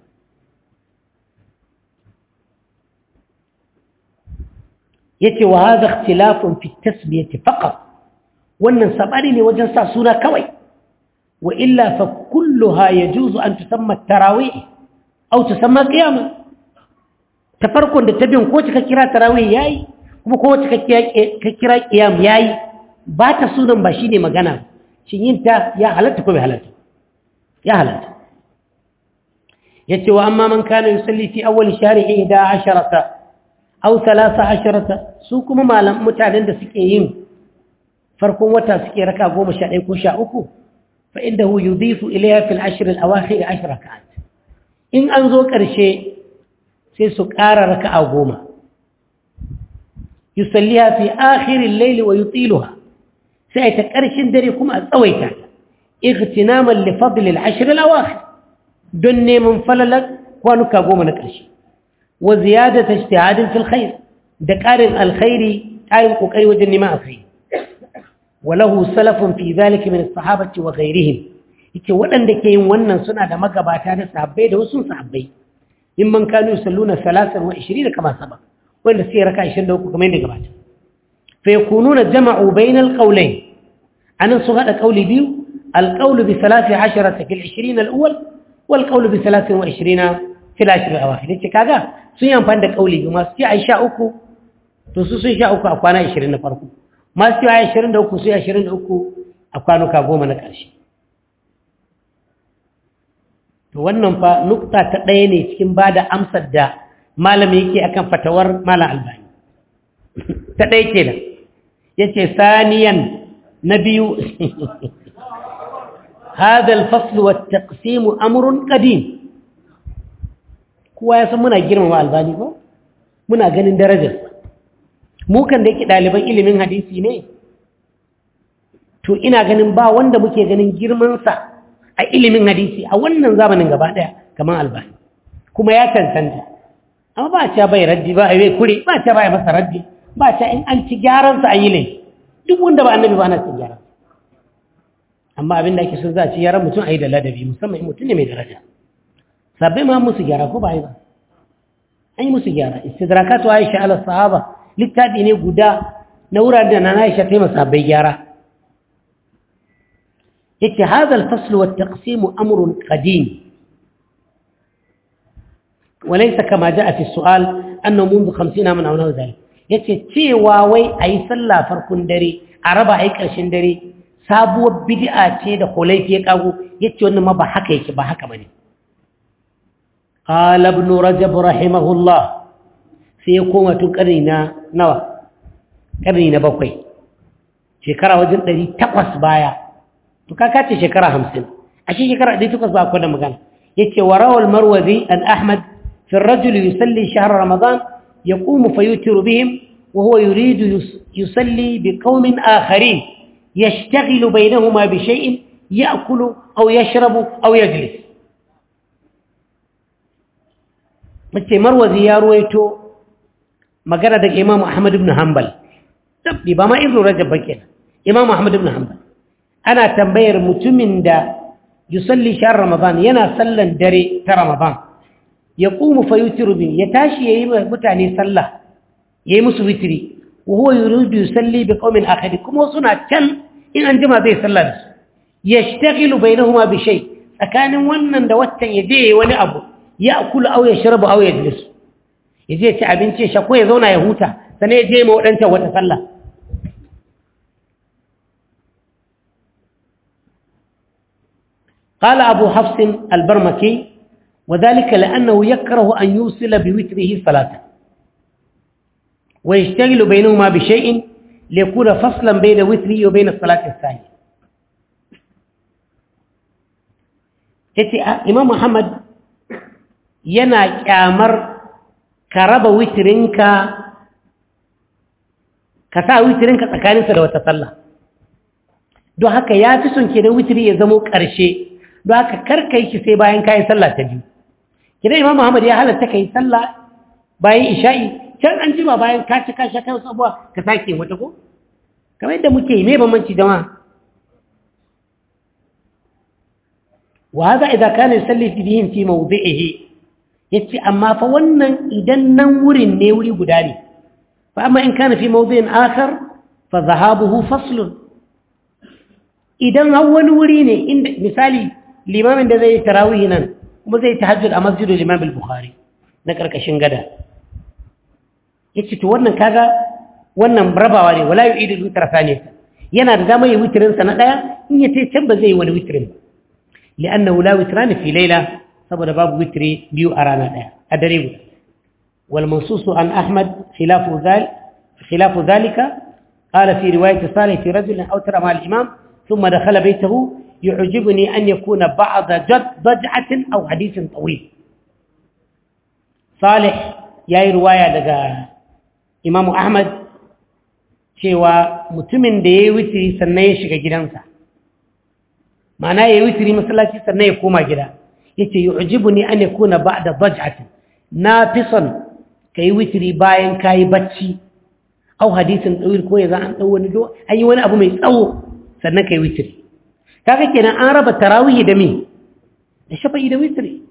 yace wa hadha ikhtilafun fi at-tasmiyati faqat wannan sabani ne wajen sa suna kawai wa illa fa kulluha yajuzu an tusamma at-tarawih aw tusamma qiyama ta farkon da ta bin ko ka kira tarawih yayi kuma ko ka kira qiyam yayi ba ta sunan ba shine magana shin yin ta ya halatta ko bai halatta ya halatta yace wa amma man kana yusalli fi awwal shahri 11 aw 13 su kuma malam mutanen da suke yin farkon wata suke raka 11 ko 13 fa indahu yudifu ilayha fil ashr al awakhir 10 rak'at in an zo karshe sai su ƙara raka'a 10 yusalliha fi akhir al layl wa yutiluha sai ta karshen dare kuma a tsawaita igtinaman li fadl al ashr al awakhir don neman falalar kwanuka 10 na karshe وزيادة اجتهاد في الخير دكار الخير تعين قوكري وجن ما أخير وله سلف في ذلك من الصحابة وغيرهم يكي ولن دكيين ونن سنة دمك باتان صحابي دوسون صحابي ممن كانوا يصلون 23 كما سبق وإن سيرك 20 دوكو كمان دقبات فيكونون جمعوا بين القولين أنا صغر قولي بيو القول ب13 في 20 الأول والقول ب23 في العشر الأواخر يكي كاغا sun yi amfani da kauli masu ci a 13 to su sun 13 a kwana 20 na farko masu ci a 23 su 23 a kwanuka 10 na ƙarshe to wannan fa nukta ta ɗaya ne cikin ba da amsar da malami yake akan fatawar malam albani ta ɗaya kenan yace saniyan na biyu هذا الفصل والتقسيم أمر قديم kowa ya san muna girmama albani ko muna ganin darajarsa mu kan da yake ɗaliban ilimin hadisi ne to ina ganin ba wanda muke ganin girmansa a ilimin hadisi a wannan zamanin gaba ɗaya kamar albani kuma ya cancanta amma ba a bai raddi ba a yi kure ba a ba ya masa raddi ba a in an ci gyaransa a yi laifi duk wanda ba annabi ba ana cin gyaran amma abin da ake so za a ci gyaran mutum a yi da ladabi musamman in mutum ne mai daraja sabbai ma musu gyara ko ba yi ba an yi musu gyara istidrakatu aisha ala sahaba littafi ne guda na wuraren da na aisha ta yi masabbai gyara yace hadha al-fasl wa at-taqsim amrun qadim وليس كما جاء في السؤال أنه منذ 50 من أو نحو ذلك yace cewa wai ayi sallah farkon dare a raba ayi karshen dare sabuwar bid'a ce da Khulaifi ya kago yace wannan ma ba haka yake ba haka bane qala ibn rajab rahimahullah sai ya koma tun karni na nawa karni na 7 shekara wajen 800 baya to kaka ce shekara 50 a shi shekara 800 ba akwai da magana yace warawal marwazi an ahmad fi ar-rajul yusalli shahr ramadan yaqumu fayutiru bihim wa huwa yuridu yusalli biqaumin akharin yashtaghilu baynahuma bi shay'in ya'kulu aw yashrabu aw yajlis mace marwazi ya ruwaito magana daga imam ahmad ibn hanbal tabbi ba ma ibn rajab ba kenan imam ahmad ibn hanbal ana tambayar mutumin da yusalli shahr ramadan yana sallan dare ta ramadan yaqumu fayutiru bi ya tashi yayi mutane sallah yayi musu witri wa huwa yuridu yusalli bi qaumin akhari kuma suna can in an jima zai sallar su yashtaghilu bainahuma bi shay tsakanin wannan da waccan yaje wani abu ya'kulu aw yashrabu aw yajlis yaje ci abinci sha ko ya zauna ya huta sannan yaje ma wadancan wata sallah قال أبو حفص البرمكي وذلك لأنه يكره أن يوصل بوتره صلاة ويشتغل بينهما بشيء ليكون فصلا بين وتره وبين الصلاة الثانية إمام محمد yana kyamar ka raba witirinka ka sa witirinka tsakaninsa da wata sallah don haka ya fi son kenan witiri ya zamo ƙarshe don haka karkai shi sai bayan kayi sallah ta biyu kidan imam Muhammad ya halatta kai sallah bayan isha'i can an jima bayan ka ci ka sha kai sabuwa ka sake wata ko kamar yadda muke yi me bambanci jama'a wa hada idan kana yusalli fihim fi mawdi'ihi yace amma fa wannan idan nan wurin ne wuri guda ne fa amma in kana fi mawdi'in akhar fa dhahabuhu faslun idan har wani wuri ne inda misali limamin da zai tarawih nan kuma zai tahajjud a masjidul imam al-bukhari na karkashin gada yace to wannan kaga wannan rabawa ne wala yu'idu witra thaniya yana da dama yi witrin sa na daya in yace can ba zai yi wani witrin li'annahu la witran fi layla saboda babu witri biyu a rana daya a dare guda wal mansus an ahmad khilafu dhalika qala fi riwayat salih fi rajul aw tara ma al-imam thumma dakhala baytahu يعجبني أن يكون بعض ضجعة أو حديث طويل صالح ياي رواية لغا إمام أحمد شوى متمن دي وتري سنة يشغى جدانسا معناه يوتري مسلاتي سنة يقوم جدا يعجبني أن يكون بعد ضجعة نافصا كي وتري باين كاي باتشي أو حديث طويل كوي إذا أنت أول نجو أي وانا أبو ميسأو سنة كي وتري kaga kenan an raba tarawih da me da shafa'i da witri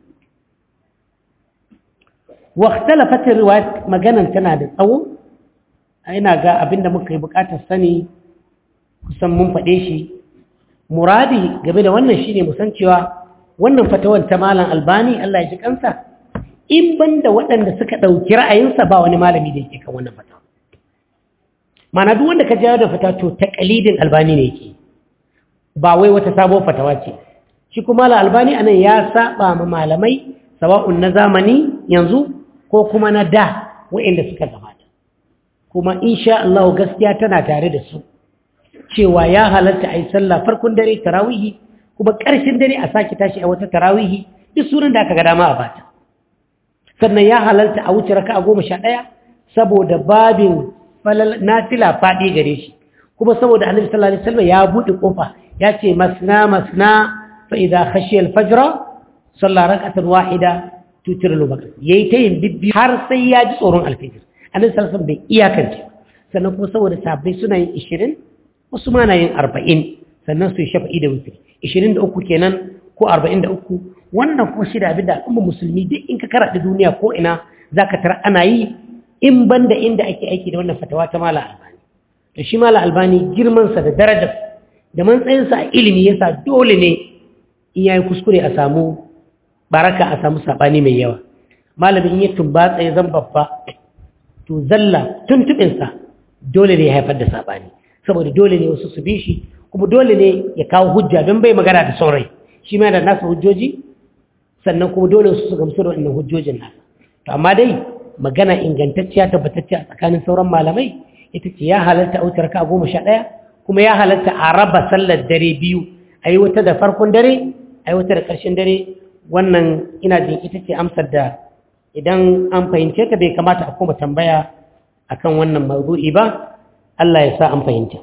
wa ikhtalafat riwayat maganan tana da tsawo ina ga abinda muka yi bukatar sani kusan mun fade shi muradi game da wannan shine mu san cewa wannan fatawar ta malam Albani Allah ya ji kansa in banda waɗanda suka dauki ra'ayinsa ba wani malami da yake kan wannan fatawa mana duk wanda ka jawo da fatawa to taqlidin Albani ne yake ba wai wata sabuwar fatawa ce shi kuma al-Albani anan ya saba ma malamai sawa'un na zamani yanzu ko kuma na da wa'anda suka gabata kuma insha Allah gaskiya tana tare da su cewa ya halatta ai sallah farkon dare tarawih kuma ƙarshen dare a saki tashi a wata tarawih duk sunan da aka ga dama a bata sannan ya halalta a wuce raka'a 11 saboda babin nafila fadi gare shi kuma saboda Annabi sallallahu alaihi wasallam ya bude kofa yace masna fa idha khashiya al-fajr salla rak'atan wahida tutir al-waqt yayi tayin bibbi har sai ya ji tsoron al-fajr Annabi sallallahu alaihi wasallam bai iyakance sannan kuma saboda sabbai suna yin 20 wasu ma na yin 40 sannan su shafa'i da witri 23 kenan ko 43 wannan ko shida abin da al'umma musulmi duk in ka karanta duniya ko ina zaka tara ana yi in banda inda ake aiki da wannan fatawa ta Malam Albani to shi Malam Albani girman sa da darajar da matsayin sa a ilimi yasa dole ne in yayi kuskure a samu baraka a samu sabani mai yawa malamin ya tumbatsa ya zan babba to zalla tuntuɓinsa dole ne ya haifar da saɓani saboda dole ne wasu su bi shi kuma dole ne ya kawo hujja don bai magana da son rai shi ma da nasa hujjoji sannan kuma dole wasu su gamsu da wannan hujjojin nasa to amma dai magana ingantacciya tabbatacciya a tsakanin sauran malamai ita ce ya halarta a wutar ka 11 kuma ya halarta a raba sallar dare biyu a yi wata da farkon dare a yi wata da ƙarshen dare wannan ina jin ita ce amsar da idan an fahimce ta bai kamata a koma tambaya akan wannan mawdu'i ba Allah ya sa an fahimta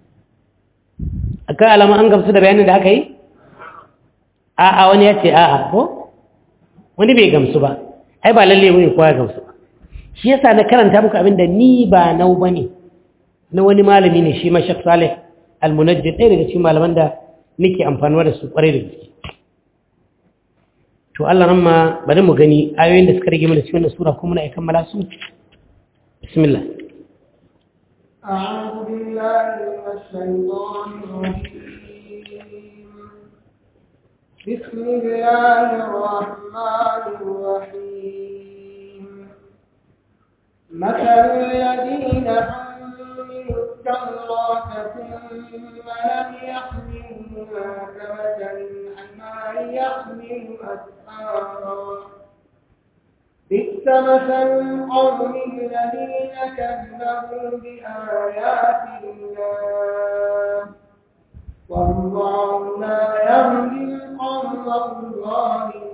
akan alama an gamsu da bayanin da aka yi a'a wani ya ce a'a ko wani bai gamsu ba ai ba lalle wani kowa ya gamsu ba shi yasa na karanta muku abinda ni ba nau bane na wani malami ne shi ma Sheikh Saleh Al-Munajjid ɗaya daga cikin malaman da nake amfanuwa da su kwarai da gaske to Allah ran ma bari mu gani ayoyin da suka rage mana cikin wannan sura kuma na kammala su bismillah a'udhu billahi minash shaitanir rajim bismillahir rahmanir rahim مثل الذين حملوا التوراة ثم لم يحملوها كمثل الحمار يحمل أسفارا بئس مثل القوم الذين كذبوا بآيات الله والله لا يهدي القوم الظالمين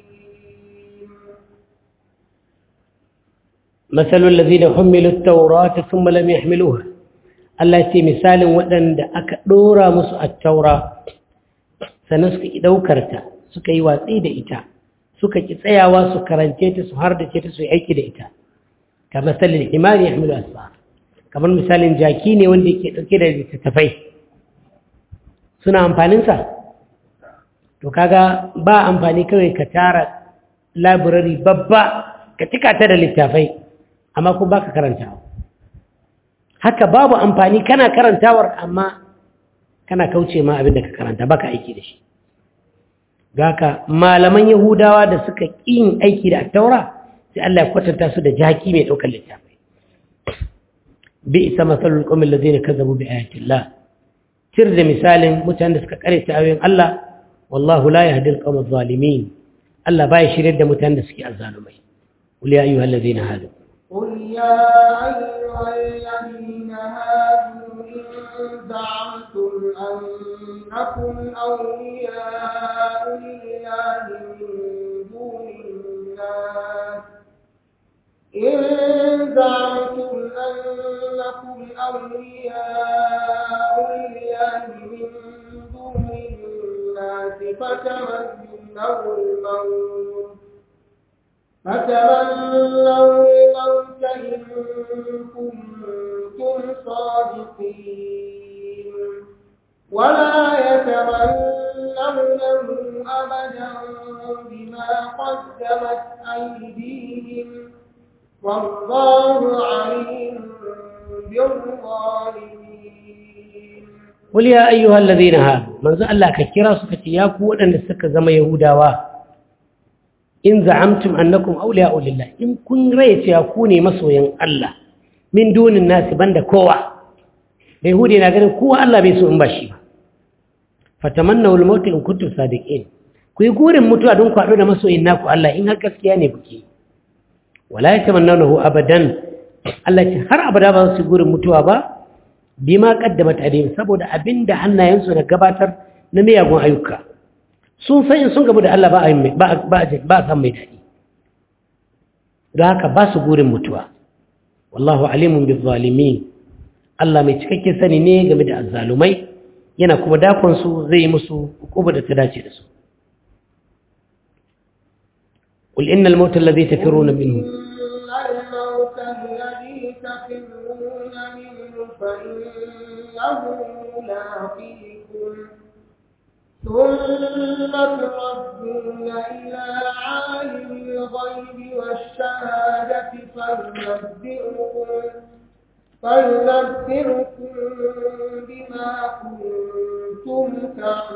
مثل الذين حملوا التوراة ثم لم يحملوها الله يتي مثال ودن da aka dora musu at-taura sannan suka ki daukarta suka yi watsi da ita suka ki tsayawa su karance ta su hardace ta su yi aiki da ita kamar misalin himari yahmilu asfar kamar misalin jaki ne wanda yake dauke da littattafai suna amfanin sa to kaga ba amfani kawai ka tara library babba ka tika ta da littafai amma ko baka karantawa haka babu amfani kana karantawar amma kana kauce ma abin da ka karanta baka aiki da shi gaka malaman yahudawa da suka kin aiki da taura sai Allah ya kwatanta su da jaki mai daukar littafai bi'sa masalul qawmil ladina kazzabu bi ayati Allah tirda misalin mutanen da suka kare ayoyin Allah wallahu la yahdi al-qawm adh-dhalimin Allah bai shirye da mutanen da suke azzalumai qul ya ayyuhalladhina hadu قل يا أيها الذين هادوا إن زعمتم أنكم أولياء لله من دون الناس إن زعمتم أنكم أولياء لله من دون الناس فتمنوا الموت إن كنتم صادقين ولا يتمنونه أبدا بما قدمت أيديهم والله عليم بالظالمين قل يا أيها الذين هادوا من زال الله كثيرا سكتياكو أن السكة زم يهودا in za'amtum annakum awliya'u lillah in kun rayace ku ne masoyan Allah min dunin nasi banda kowa yahudi na ganin kowa Allah bai so in ba shi ba fatamannaw al-maut in kuntum sadiqin ku yi gurin mutuwa don ku haɗu da masoyin naku Allah in har gaskiya ne kuke wala yatamannawhu abadan Allah ce har abada ba su gurin mutuwa ba bima qaddamat aydihim saboda abinda hannayensu na gabatar na miyagun ayyuka sun san in sun gabu da Allah ba san mai daɗi don haka ba su gurin mutuwa wallahu alimun bi zalimin Allah mai cikakken sani ne game da azzalumai yana kuma dakon su zai yi musu hukuma da ta dace da su qul innal mauta alladhi tafiruna minhu ثم تردون إلى عالم الغيب والشهادة فينبئكم بما كنتم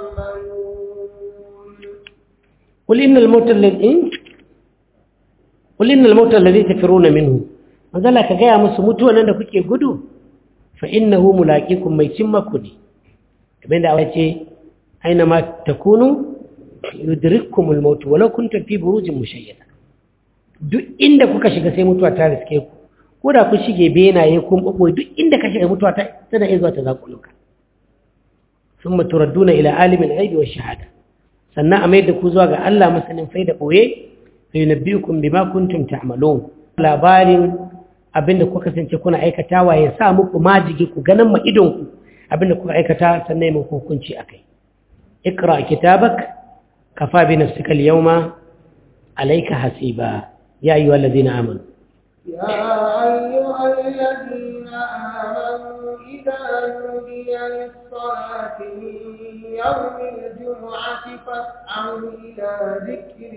تعملون قل إن الموت الذي qul innal mauta alladhi tafiruna minhu manzala ka gaya musu mutuwan nan da kuke gudu fa innahu mulaqikum mai cimmaku ne kamar da Allah ce aina ma takunu yudrikkumul maut walau kuntum fi burujin mushayyada duk inda kuka shiga sai mutuwa ta riske ku ko da ku shige benaye kun boboye duk inda ka shiga mutuwa ta tana iya zuwa ta zakuluka thumma turadduna ila alimil ghaibi wash shahada sannan a mai da ku zuwa ga Allah masanin faida boye sai nabbiukum bima kuntum ta'malun labarin abinda kuka kasance kuna aikatawa ya sa muku majigi ku ganin ma idon ku abinda kuka aikata sannan mu hukunci akai ikra kitabak kafa bi nafsika al-yawma alayka hasiba ya ayyuhallazina amanu يا أيها الذين آمنوا إذا نودي للصلاة من يوم الجمعة فاسعوا إلى ذكر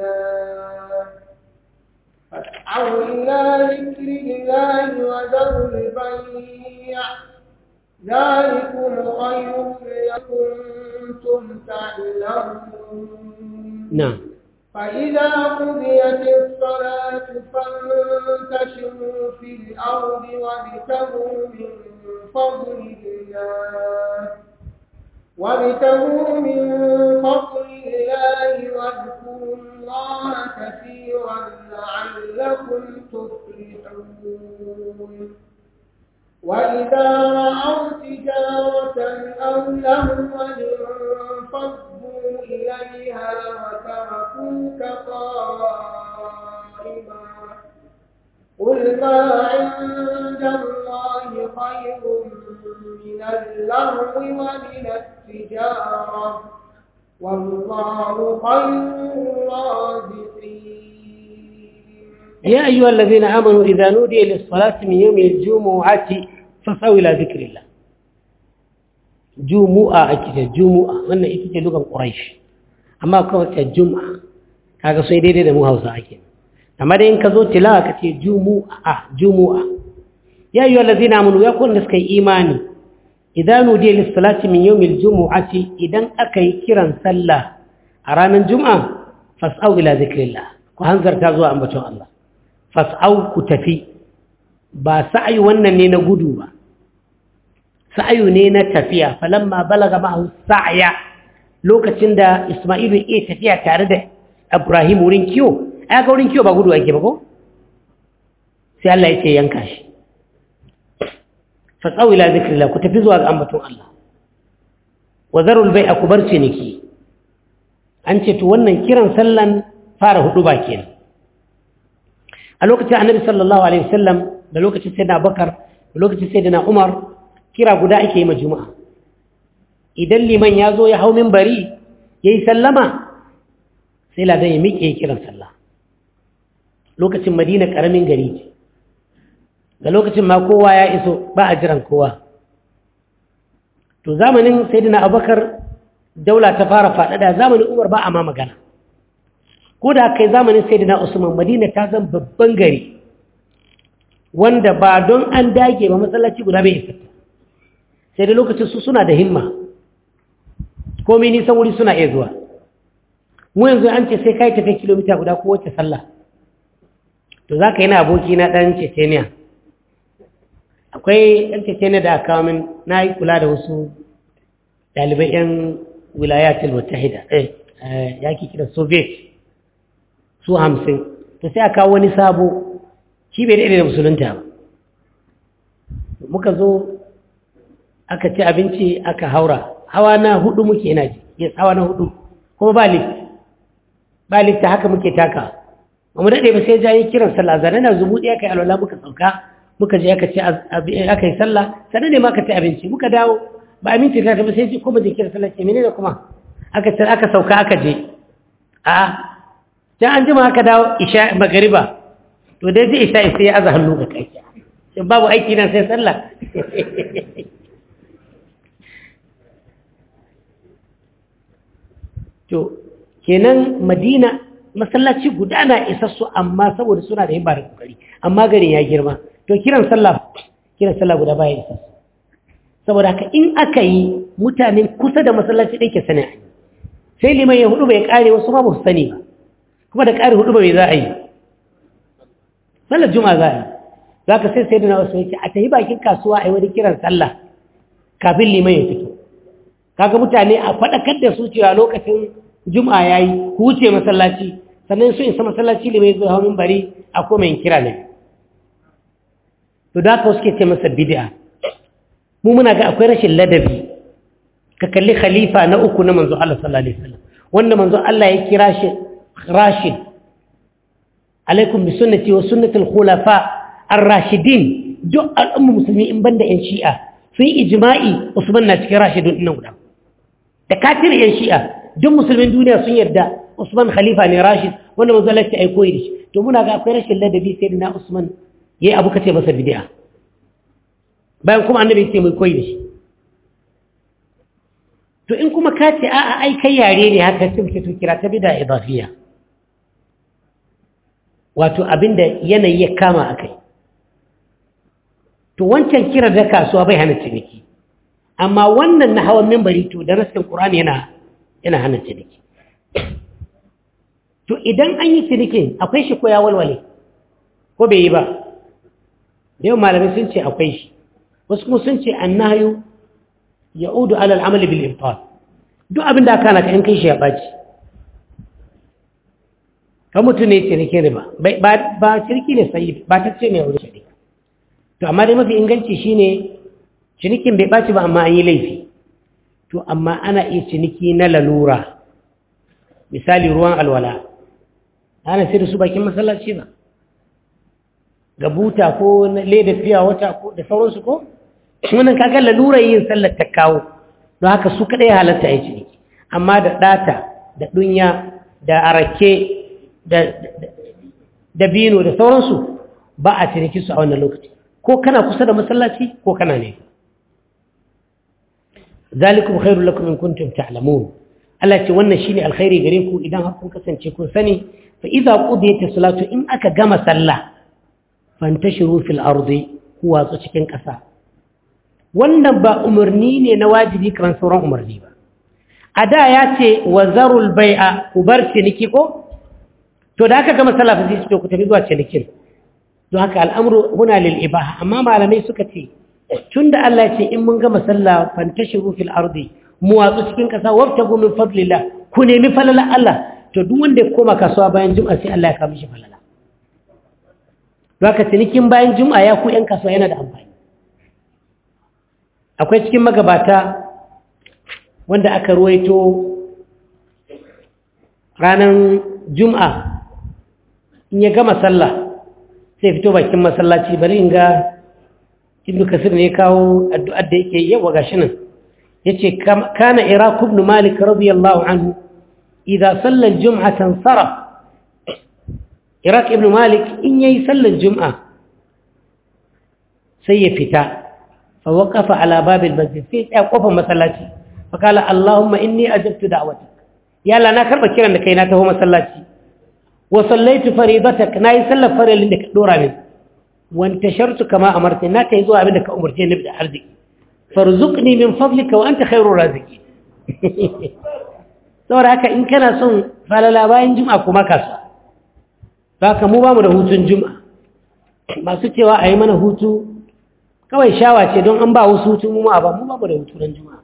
الله وذروا البيع ذلكم خير لكم كنتم تعلمون نعم فإذا قضيت الصلاة فانتشروا في الأرض وابتغوا من فضل الله واذكروا الله كثيرا لعلكم تفلحون وإذا رأوا تجارة أو لهوا انفضوا إليها وتركوك قائما قل ما عند الله خير من اللهو ومن التجارة والله خير الرازقين يا أيها الذين آمنوا إذا نودي للصلاة من يوم الجمعة فاسعوا إلى ذكر الله جمعة أكيد جمعة وأن إتجه لغة قريش أما كوت الجمعة kaga sai daidai da mu Hausa ake amma dai in ka zo tilawa kace jumu'a ya ayyuhal ladzina amanu ya kun da suka yi imani idan nudiya lis salati min yawmil jumu'ati idan akai kiran sallah a ranar juma'a fas'au ila zikrillah ku hanzarta zuwa ambaton Allah fas'au ku tafi ba sa'ayi wannan ne na gudu ba sa'ayu ne na tafiya falamma balaga ma'ahu sa'ya lokacin da Isma'ilu ya tafiya tare da Ibrahim wurin kiyo aka wurin kiyo ba gudu ake ba ko sai Allah ya ce yanka shi fas'au ila zikrillah ku tafi zuwa ga ambaton Allah wa zarul bai'a ku bar ciniki an ce to wannan kiran sallan fara hudu ba kenan a lokacin Annabi sallallahu alaihi wasallam da lokacin Sayyidina Abubakar da lokacin Sayyidina Umar kira guda ake yi ma juma'a idan liman ya zo ya hau minbari yayi sallama sai ladan ya miƙe kiran sallah lokacin Madina karamin gari ce da lokacin ma kowa ya iso ba a jiran kowa to zamanin Sayyidina Abubakar daula ta fara faɗaɗa zamanin Umar ba a ma magana ko da kai zamanin Sayyidina Usman Madina ta zama babban gari wanda ba don an dage ba masallaci guda bai isa sai da lokacin su suna da himma komai nisan wuri suna iya zuwa mu yanzu an ce sai kai tafi kilomita guda ko wace sallah to za ka yi na aboki na ɗan Ceceniya akwai ɗan Ceceniya da aka min na yi kula da wasu ɗalibai 'yan wilayatul mutahida ya ki kira Soviet su 50 to sai aka wani sabo shi bai daidai da musulunta ba muka zo aka ci abinci aka haura hawa na 4 muke ina ji yes hawa na 4 kuma ba lift haka muke taka mu dade ba sai jayi kiran sallah zanen na zumuɗi aka yi alwala muka sauka muka je aka ci aka yi sallah sanan ne ma aka ci abinci muka dawo ba aminci ta ba sai kuma je kiran sallah ce menene kuma aka sauka aka je dan an jima aka dawo isha magariba to dai sai isha sai ya aza hannu ga kai sai babu aiki nan sai sallah to kenan Madina masallaci guda na isassu amma saboda suna da himma da kokari amma garin ya girma to kiran sallah guda baya isassu saboda haka in aka yi mutane kusa da masallaci ɗin ke sani sai liman ya hudu bai kare wasu ma ba su sani ba kuma da kare hudu ba mai za a yi sallar juma'a za ka sai sayyidina Usman yace a tafi bakin kasuwa ai wani kiran sallah kafin liman ya fito kaga mutane a fadakar da su cewa lokacin juma'a yayi ku wuce masallaci sannan su isa masallaci liman zai hawo minbari a koma yin kira ne to da ka suke ce masa bid'a mu muna ga akwai rashin ladabi ka kalli khalifa na uku na manzo Allah sallallahu alaihi wasallam wanda manzo Allah ya kira shi rashid alaikum bi sunnati wa sunnatul khulafa ar-rashidin duk al'umma musulmi in banda yan shi'a sun ijma'i Usman na cikin rashidun nan guda da kafir yan shi'a duk musulmin duniya sun yarda Usman khalifa ne rashid wanda manzo Allah ya koyi da shi to muna ga akwai rashin ladabi sai na Usman yayi abu kace masa bid'a bayan kuma annabi ya ce mai koyi da shi to in kuma ka ce a'a ai kai yare ne haka sai muke to kira ta bid'a idafiya wato abinda yanayi ya kama akai to wancan kira da kasuwa bai hana ciniki amma wannan na hawan minbari to da rasul qur'ani yana hana ciniki to idan an yi cinikin akwai shi ko ya walwale ko bai yi ba yau malamai sun ce akwai shi wasu kuma sun ce annahyu ya'udu ala al-amal bil ibtal duk abinda aka naka in kai shi ya baci kan mutum ne ciniki riba ba ciniki ne sai ba ta ce ne wurin shari'a to amma dai mafi inganci shine cinikin bai baci ba amma an yi laifi to amma ana iya ciniki na lalura misali ruwan alwala ana sai da su bakin masallaci ba ga buta ko leda fiya wata ko da sauransu ko wannan kaga lalura yin sallar ta kawo don haka su kadai halatta ya ciniki amma da data da dunya da arake da bino da sauransu ba a ciniki su a wannan lokaci ko kana kusa da masallaci ko kana ne zalikum khairul lakum in kuntum ta'lamun Allah ce wannan shine alkhairi gare ku idan har kun kasance kun sani fa idza qudiyat as-salatu in aka gama sallah fantashiru fil ardi huwa cikin kasa wannan ba umarni ne na wajibi kan sauran umarni ba a da ya ce wazarul bai'a ku bar ciniki ko to da aka gama sallah fa sai ku tafi zuwa cinikin don haka al'amru huna lil ibaha amma malamai suka ce tunda Allah ya ce in mun gama sallah fantashiru fil ardi muwatsu cikin kasa wabtagu min fadlillah ku nemi falala Allah to duk wanda ya koma kasuwa bayan juma'a sai Allah ya kawo mishi falala don haka cinikin bayan juma'a ya ku yan kasuwa yana da amfani akwai cikin magabata wanda aka ruwaito ranar juma'a in ya gama sallah sai fito bakin masallaci bari in ga ibnu kasir ne kawo addu'ar da yake yawa gashi nan yace kana iraq ibn malik radiyallahu anhu idza salla al-jum'ata sarf iraq ibn malik in yayi sallar juma'a sai ya fita fa waqafa ala bab al-masjid sai ya kofa masallaci fa kala allahumma inni ajabtu da'watak ya la na karba kiran da kai na taho masallaci wa sallaitu faridatak nayi sallar farillin da ka dora min وانتشرت كما أمرتني لا تهزوا أبدا كأمرتني نبدأ أرزق فارزقني من فضلك وأنت خير الرازقين saboda haka in kana son falala bayan juma'a kuma kasuwa baka mu ba mu da hutun juma'a masu cewa a yi mana hutu kawai shawa ce don an ba wasu hutu mu ba mu ba mu da hutu ran juma'a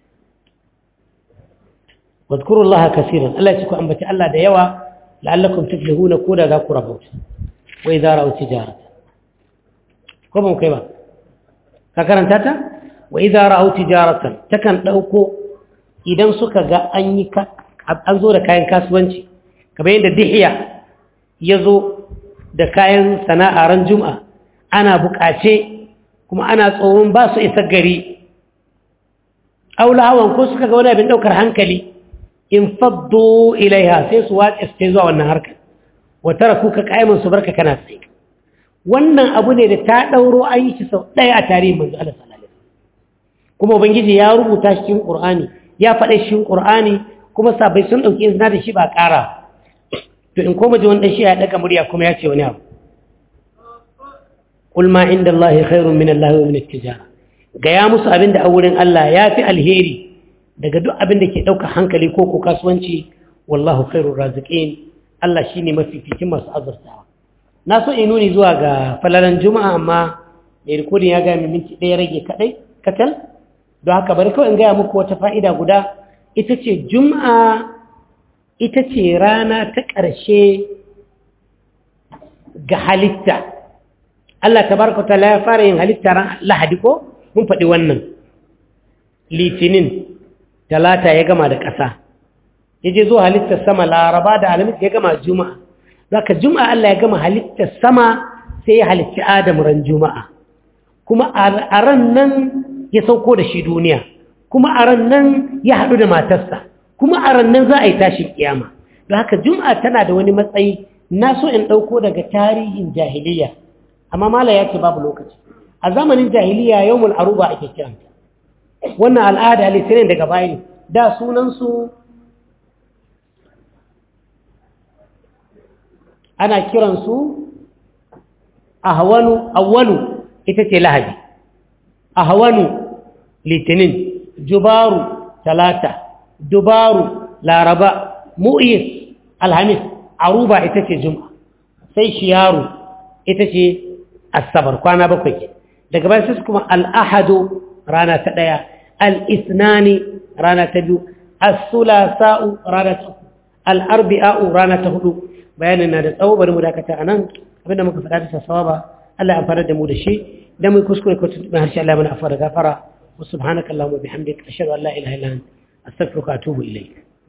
wadkurullaha kaseeran Allah ya ce ku ambaci Allah da yawa la'allakum tuflihuna ko da za ku rabauta wa idza ra'u tijaratan ko ba kai ba ka karanta ta wa idza ra'u tijaratan takan dauko idan suka ga an yi an zo da kayan kasuwanci kamar yadda dihiya yazo da kayan sana'a ran juma'a ana bukace kuma ana tsoron ba su isa gari aula hawan ko suka ga wani abin daukar hankali in faddu ilaiha sai su watsa sai zuwa wannan harkar wa tarakuka qa'iman su barka kana tsaye wannan abu ne da ta dauro an yi shi sau ɗaya a tarihin manzo Allah sallallahu alaihi wasallam kuma ubangiji ya rubuta shi cikin Qur'ani ya faɗa shi cikin Qur'ani kuma sabai sun dauki izina da shi ba ƙara to in koma ji wannan shi ya daga murya kuma ya ce wani abu qul ma inda Allah khairun min Allah wa min at-tijara ga ya musu abinda a wurin Allah ya fi alheri daga duk abin da ke dauka hankali ko kasuwanci wallahu khairur raziqin Allah shine mafificin masu azurtawa na so in nuni zuwa ga falalan juma'a amma mai rikodin ya gaya minti ɗaya rage kaɗai katal don haka bari kawai in gaya muku wata fa'ida guda ita ce juma'a ita ce rana ta ƙarshe ga halitta Allah tabaraka ta'ala ya fara yin halitta ran Lahadi ko mun faɗi wannan Litinin Talata ya gama da ƙasa yaje zuwa halittar sama Laraba da Alhamis ya gama Juma'a zaka Juma'a Allah ya gama halittar sama sai ya halicci Adam ran Juma'a kuma a ran nan ya sauko da shi duniya kuma a ran nan ya haɗu da matarsa kuma a ran nan za a yi tashin kiyama don haka Juma'a tana da wani matsayi na so in ɗauko daga tarihin jahiliya amma mala ya ce babu lokaci a zamanin jahiliya yawmul aruba ake kiranta wannan al'ada litinin daga baya ne da sunansu ana kiransu awwalu ita ce lahadi ahwanu litinin jubaru talata dubaru laraba mu'is alhamis aruba ita ce juma'a sai shiyaru ita ce asabar kwana bakwai daga bayan sai kuma al'ahadu rana ta ɗaya al'isnani rana ta biyu as-sulasa'u rana ta uku al'arbi'a'u rana ta hudu bayanin na da tsawo bari mu dakata anan abinda muka faɗa da sawaba Allah ya fara da mu da shi dan mu kuskure ko tuntuɓe harshe Allah mana afara gafara wa subhanakallahumma bihamdika ashhadu an la ilaha illa anta astaghfiruka wa atubu ilayk